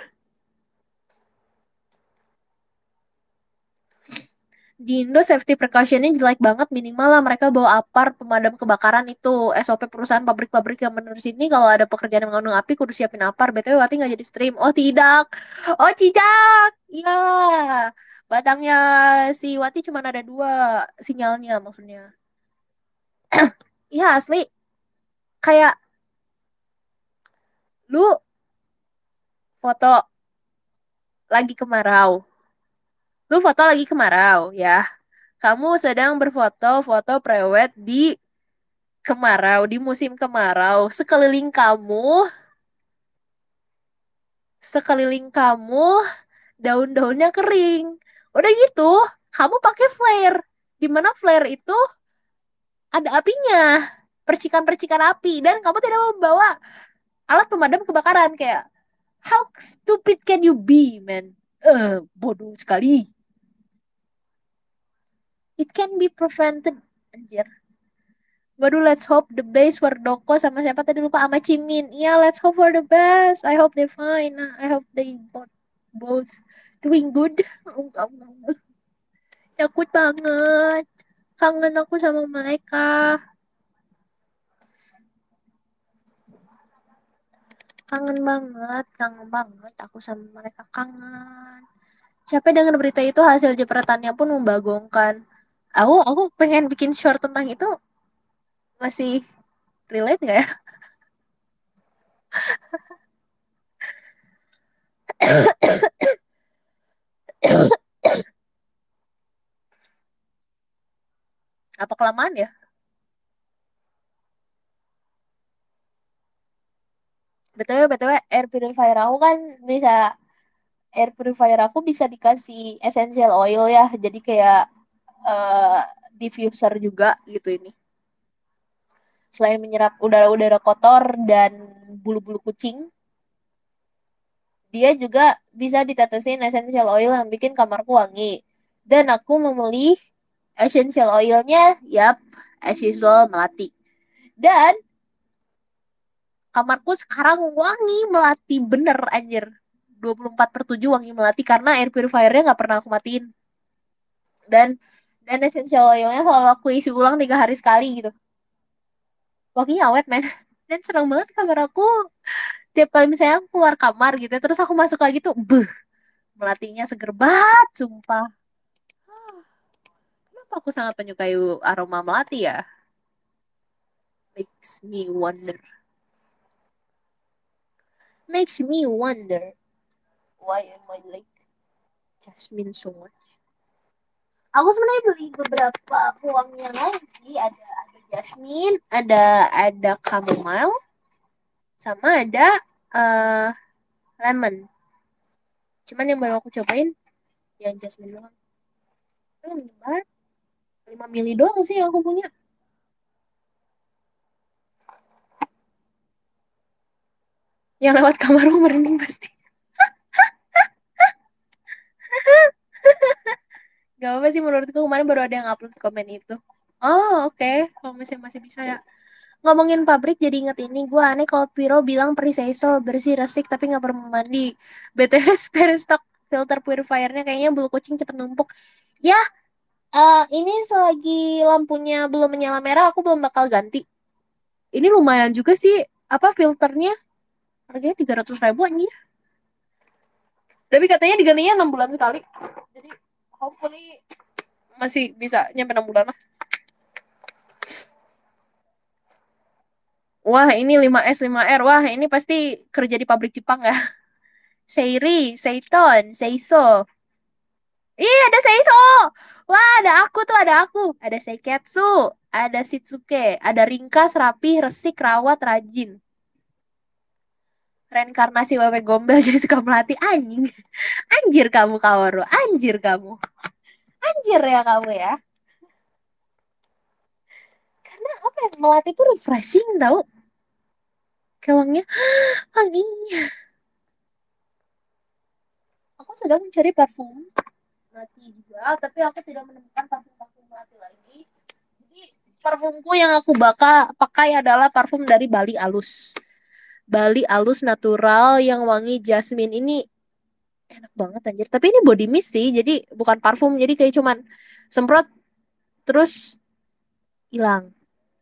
Di Indo safety precaution-nya jelek banget, minimal lah mereka bawa apar pemadam kebakaran itu SOP perusahaan pabrik-pabrik yang bener sini kalau ada pekerjaan yang mengandung api kudu siapin apar. BTW Wati nggak jadi stream. Oh tidak. Oh tidak. Iya. Batangnya si Wati cuma ada dua sinyalnya maksudnya. Iya asli kayak lu foto lagi kemarau. Lu foto lagi kemarau ya. Kamu sedang berfoto-foto prewed di kemarau, di musim kemarau. Sekeliling kamu, daun-daunnya kering. Udah gitu, kamu pakai flare. Di mana flare itu ada apinya, percikan-percikan api, dan kamu tidak membawa alat pemadam kebakaran. Kayak, how stupid can you be, man? Bodoh sekali. It can be prevented, anjir. Waduh, let's hope the best for Doko sama siapa tadi lupa sama Cimin. Iya, let's hope for the best. I hope they fine. I hope they both doing good. Takut banget. Kangen aku sama mereka. Kangen banget aku sama mereka kangen. Capek dengan berita itu hasil jepretannya pun membagongkan. Aku pengen bikin short tentang itu masih relate nggak ya? Apa kelamaan ya? BTW air purifier aku kan bisa air purifier aku bisa dikasih essential oil ya. Jadi kayak eh, diffuser juga gitu ini. Selain menyerap udara-udara kotor dan bulu-bulu kucing, dia juga bisa ditetesin essential oil yang bikin kamarku wangi. Dan aku memilih essential oilnya, yap, as usual melati. Dan kamarku sekarang wangi melati bener anjir. 24/7 wangi melati karena air purifiernya nggak pernah aku matiin. Dan essential oilnya selalu aku isi ulang 3 hari sekali gitu. Wanginya awet men. Dan seneng banget kamar aku. Tiap kali misalnya aku keluar kamar gitu, terus aku masuk lagi tuh, melatinya seger banget, sumpah. Kenapa aku sangat menyukai aroma melati ya? Makes me wonder. Makes me wonder. Why am I like Jasmine so much? Aku sebenarnya beli beberapa wangi yang lain sih. Ada Jasmine, ada chamomile, sama ada eh, lemon. Cuman yang baru aku cobain yang Jasmine doang. Nyebar 5 mili doang sih yang aku punya. Yang lewat kamarmu merinding pasti. Gak apa sih menurutku kemarin baru ada yang upload komen itu. Oh oke, kalau misalnya masih bisa ya. Ngomongin pabrik jadi inget ini, gue aneh kalau Piro bilang Periseso bersih resik tapi nggak pernah mandi. BTW spare stock filter purifiernya kayaknya bulu kucing cepet numpuk. Ya, ini selagi lampunya belum menyala merah aku belum bakal ganti. Ini lumayan juga sih, apa filternya harganya 300 ribu anjir. Tapi katanya digantinya 6 bulan sekali. Jadi hopefully masih bisa nyampe 6 bulan lah. Wah, ini 5S 5R. Wah, ini pasti kerja di pabrik Jepang ya. Seiri, Seiton, Seiso. Ih, ada Seiso. Wah, ada aku tuh, ada aku. Ada Seiketsu, ada Shitsuke, ada ringkas, rapih, resik, rawat, rajin. Reinkarnasi wewe gombel jadi suka melatih anjing. Anjir kamu, Kaworu. Anjir kamu. Anjir ya kamu ya. Karena apa ya, melatih itu refreshing tau. Kayak wanginya, wanginya. Aku sedang mencari parfum melati juga, tapi aku tidak menemukan parfum-parfum melati lagi. Jadi parfumku yang aku pakai adalah parfum dari Bali Alus. Bali Alus natural yang wangi jasmine ini enak banget anjir. Tapi ini body mist sih, jadi bukan parfum. Jadi kayak cuman semprot terus hilang.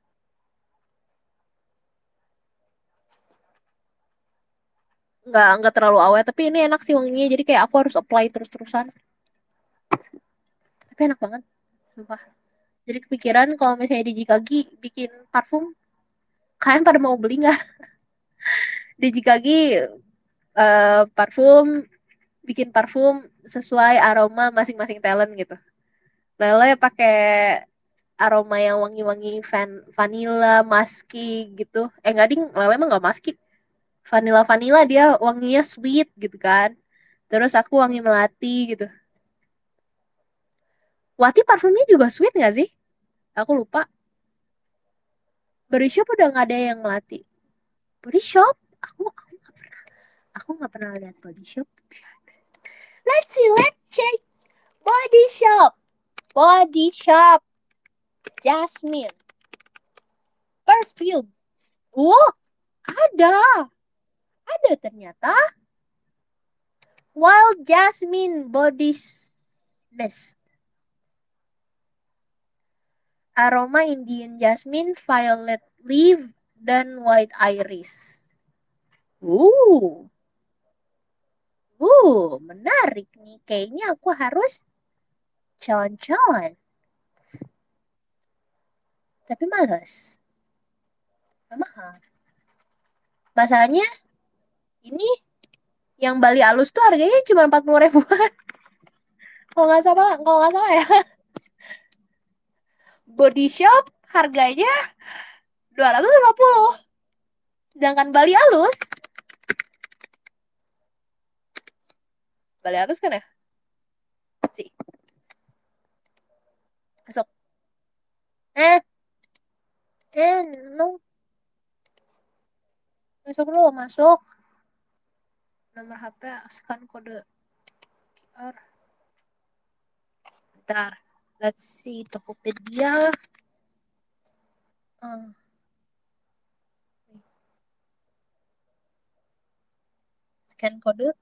Nggak terlalu awet, tapi ini enak sih wanginya. Jadi kayak aku harus apply terus-terusan. Tapi enak banget, sumpah. Jadi kepikiran kalau misalnya di Jikagi bikin parfum, kalian pada mau beli nggak? Di Jikagi parfum, bikin parfum sesuai aroma masing-masing talent gitu. Lele pakai aroma yang wangi-wangi vanilla, musky gitu. Enggak ding, Lele emang nggak musky. Vanilla vanilla dia wanginya sweet gitu kan. Terus aku wangi melati gitu. Wati parfumnya juga sweet nggak sih? Aku lupa. Body Shop udah nggak ada yang melati. Body Shop? Aku nggak pernah lihat Body Shop. Let's see, let's check Body Shop. Body Shop Jasmine perfume. Oh, ada. Ada ternyata. Wild Jasmine Body Mist. Aroma Indian Jasmine, Violet Leaf, dan White Iris. Uh, menarik nih. Kayaknya aku harus jalan-jalan. Tapi males. Mahal. Masalahnya ini yang Bali Alus tuh harganya cuma 40 ribuan. Kalau nggak salah ya. Body Shop harganya 250. Sedangkan Bali Alus, Bali Alus kan ya? Sih, masuk. Eh, no. Masuk dulu, masuk. Nomor HP, scan kode QR. Bentar. Let's see, Tokopedia. Hmm, scan kode.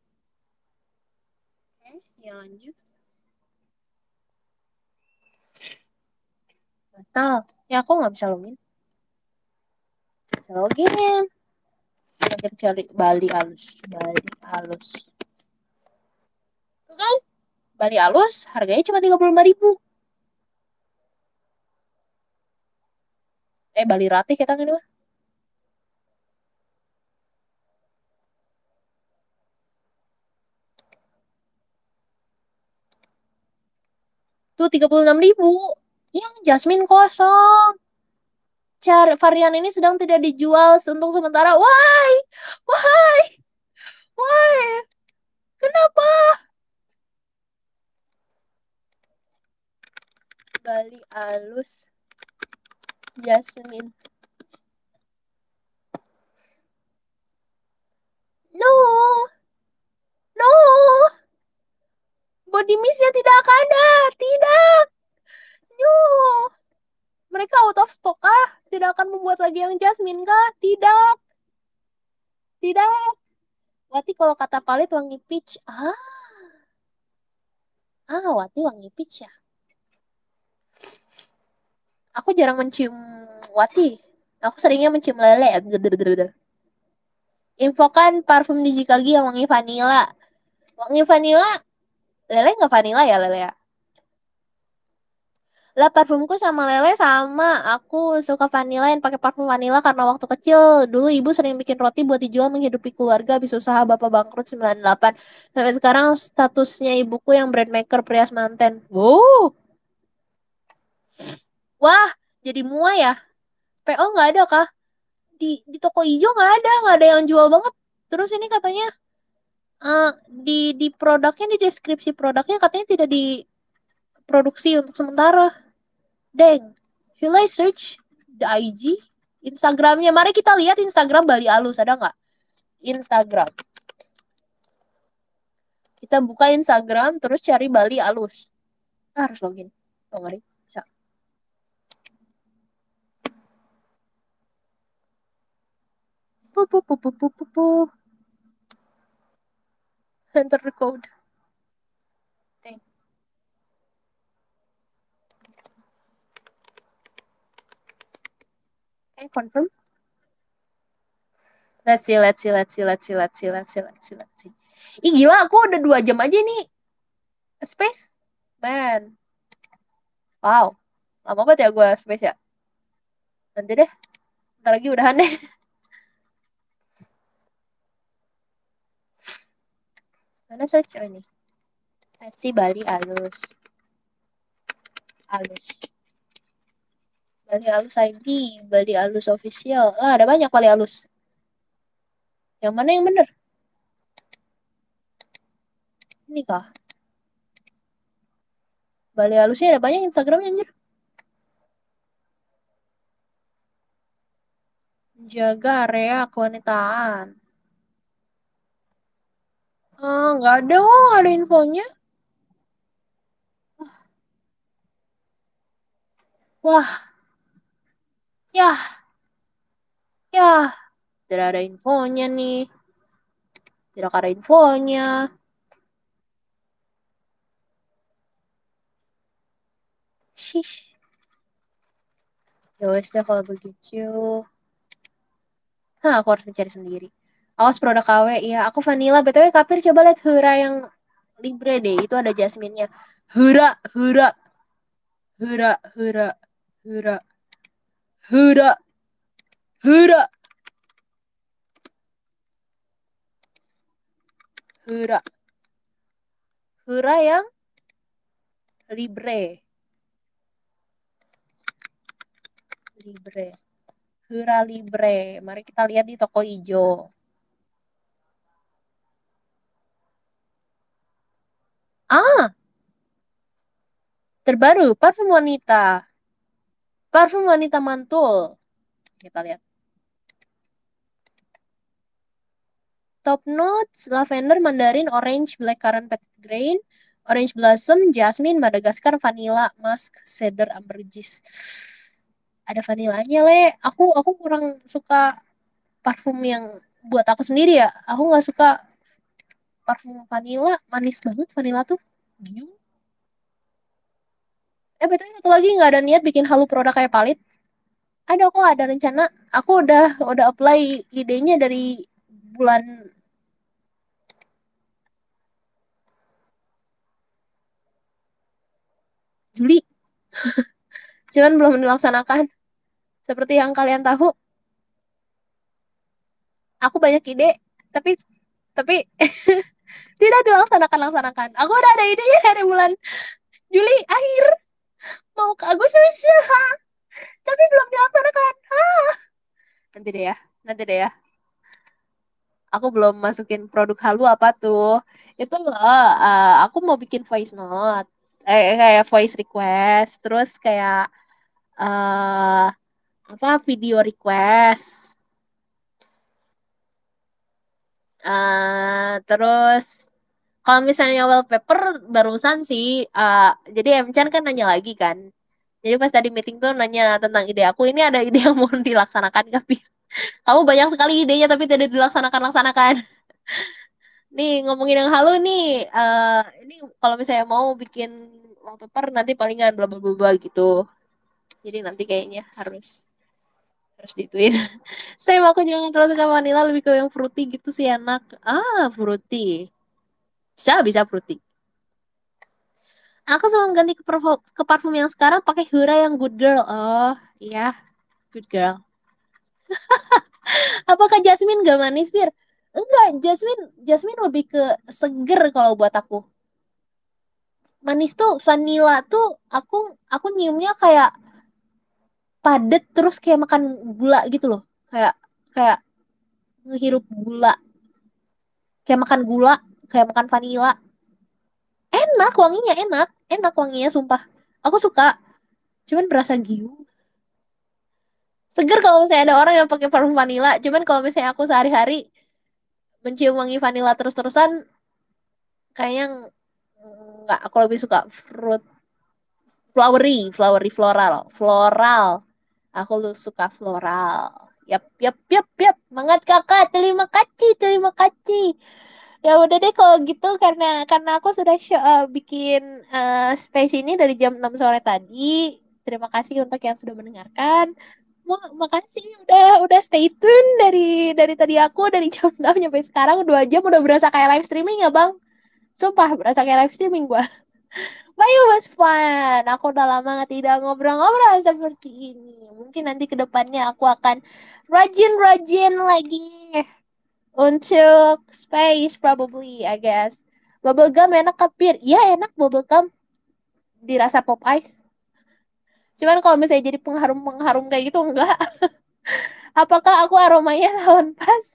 Oke, ya lanjut. Batal. Ya, aku nggak bisa login. Bisa login. Kita cari Bali Alus. Bali Alus. Tuh kan? Bali Alus harganya cuma 35 ribu. Bali Ratih kita kan mah. Tuh 36 ribu. Yang Jasmine kosong. Varian ini sedang tidak dijual untuk sementara. Why? Why? Why? Kenapa? Bali Alus Jasmine. No, no. Body mistnya tidak ada. Tidak. No. Mereka out of stock kah? Tidak akan membuat lagi yang Jasmine kah? Tidak. Tidak. Wati kalau kata palit wangi peach. Wati wangi peach ya. Aku jarang mencium Wati. Aku seringnya mencium lele. Infokan parfum di Zikagi yang wangi vanilla. Wangi vanilla, lele nggak vanilla ya lele ya? Lah parfumku sama Lele sama. Aku suka vanilla yang pakai parfum vanilla karena waktu kecil dulu ibu sering bikin roti buat dijual menghidupi keluarga habis usaha bapak bangkrut 98. Sampai sekarang statusnya ibuku yang brand maker perias manten. Wow. Wah, jadi mua ya. PO nggak ada kah? Di toko hijau nggak ada yang jual banget. Terus ini katanya eh, di produknya di deskripsi produknya katanya tidak diproduksi untuk sementara. Deng. Should I search the IG? Instagramnya. Mari kita lihat Instagram Bali Alus. Ada nggak? Instagram. Kita buka Instagram, terus cari Bali Alus. Ah, harus login. Oh, ngeri. Bisa. Pu, pu, pu, pu, pu, pu, pu. Enter the code. Deng. Okay, confirm. Let's see, let's see, let's see, let's see, let's see, let's see, let's see, let's see. Ih, gila, aku udah 2 jam aja nih. Space. Man. Wow. Lama banget ya gue space ya. Nanti deh. Ntar lagi udahan deh. Mana search? Oh, ini. Let's see Bali Alus. Alus. Bali Alus ID. Bali Alus official. Ah, ada banyak Bali Alus. Yang mana yang bener? Ini kah? Bali Alusnya ada banyak Instagramnya anjir. Jaga area kewanitaan. Ah, nggak ada. Oh, nggak ada infonya. Wah, ya, ya. Tidak ada infonya nih. Tidak ada infonya. Shish. Ya wes deh kalau begitu. Hah, aku harus mencari sendiri. Awas produk KW. Iya, aku vanilla. BTW Kapir coba lihat Hura yang Libre deh. Itu ada jasminnya. Hura, Hura, Hura, Hura, Hura, Hura, Hura, Hura. Hura yang Libre. Libre. Hura Libre. Mari kita lihat di toko hijau. Ah, terbaru. Parfum wanita. Parfum wanita mantul. Kita lihat. Top notes, lavender, mandarin, orange, blackcurrant, petit grain, orange blossom, jasmine, Madagascar, vanilla, musk, cedar, ambergris. Ada vanilanya, Le. Aku kurang suka parfum yang buat aku sendiri ya. Aku nggak suka parfum vanilla, manis banget vanilla tuh. Giu. Betul satu lagi nggak ada niat bikin halu produk kayak Palit. Ada kok ada rencana. Aku udah apply idenya dari bulan Juli, cuman belum dilaksanakan. Seperti yang kalian tahu, aku banyak ide, tapi tidak dilaksanakan. Aku udah ada idenya dari bulan Juli akhir mau ke Agustus, tapi belum dilaksanakan. Nanti deh ya, nanti deh ya. Aku belum masukin produk halu apa tuh. Itu loh, aku mau bikin voice note, kayak voice request, terus kayak eh apa video request. Terus kalau misalnya wallpaper barusan sih, jadi Mchan kan nanya lagi kan. Jadi pas tadi meeting tuh nanya tentang ide aku, ini ada ide yang mau dilaksanakan tapi kamu banyak sekali idenya tapi tidak dilaksanakan. Nih ngomongin yang halu nih, ini kalau misalnya mau bikin wallpaper nanti palingan bla bla bla bla gitu. Jadi nanti kayaknya harus harus dituin. Saya aku jangan terlalu suka vanilla, lebih ke yang fruity gitu sih enak. Ah, fruity. Bisa fruity. Aku selalu ganti ke parfum yang sekarang pakai Hura yang Good Girl. Oh, iya, Good Girl. Apakah Jasmine gak manis, Pir? Enggak, Jasmine lebih ke seger kalau buat aku. Manis tuh vanilla tuh aku aku nyiumnya kayak padet terus kayak makan gula gitu loh. Kayak kayak ngehirup gula, kayak makan gula, kayak makan vanilla. Enak wanginya, enak, enak wanginya sumpah. Aku suka, cuman berasa giu. Seger kalau misalnya ada orang yang pakai parfum vanilla, cuman kalau misalnya aku sehari-hari mencium wangi vanilla terus-terusan, kayaknya nggak. Aku lebih suka fruit, flowery, floral. Aku lu suka floral. Yap. Mangat kakak, terima kasih. Ya udah deh kalau gitu karena aku sudah bikin space ini dari jam 6 sore tadi. Terima kasih untuk yang sudah mendengarkan. Makasih udah stay tune dari tadi aku dari jam 6 sampai sekarang 2 jam udah berasa kayak live streaming ya, Bang. Sumpah berasa kayak live streaming gua. But it was fun. Aku udah lama tidak ngobrol-ngobrol seperti ini. Mungkin nanti ke depannya aku akan rajin-rajin lagi untuk space probably, I guess. Bubblegum enak kapir. Iya enak bubblegum dirasa pop ice. Cuman kalau misalnya jadi pengharum-pengharum kayak gitu enggak. Apakah aku aromanya sawan pas?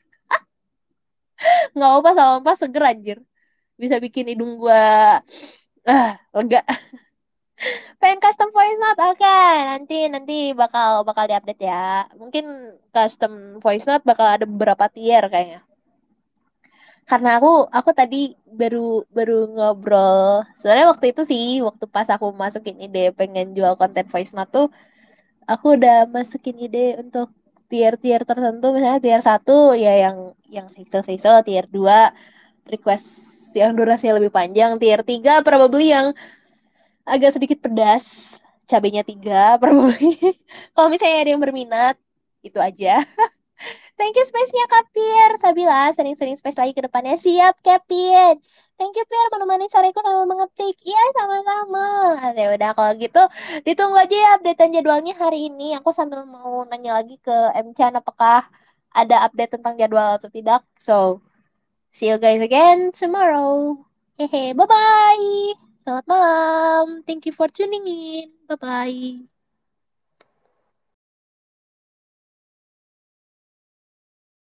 Enggak apa sawan pas seger anjir. Bisa bikin hidung gua lega. Pengen custom voice note, oke. Nanti nanti bakal bakal diupdate ya. Mungkin custom voice note bakal ada beberapa tier kayaknya. Karena aku tadi baru baru ngobrol. Sebenarnya waktu itu sih, waktu pas aku masukin ide pengen jual konten voice note tuh, aku udah masukin ide untuk tier-tier tertentu. Misalnya tier satu ya yang seiso-seiso, tier 2 request yang durasinya lebih panjang, tier 3 probably yang agak sedikit pedas. Cabenya 3 probably. Kalau misalnya ada yang berminat, itu aja. Thank you space-nya Kak Pir. Sabila sering-sering space lagi ke depannya. Siap Kevin. Thank you Pir menemani sareku sambil mengetik. Iya sama-sama. Ya udah kalau gitu ditunggu aja ya updatean jadwalnya hari ini. Aku sambil mau nanya lagi ke MChan apakah ada update tentang jadwal atau tidak. So, see you guys again tomorrow. Hehe, bye-bye. Selamat malam. Thank you for tuning in. Bye-bye.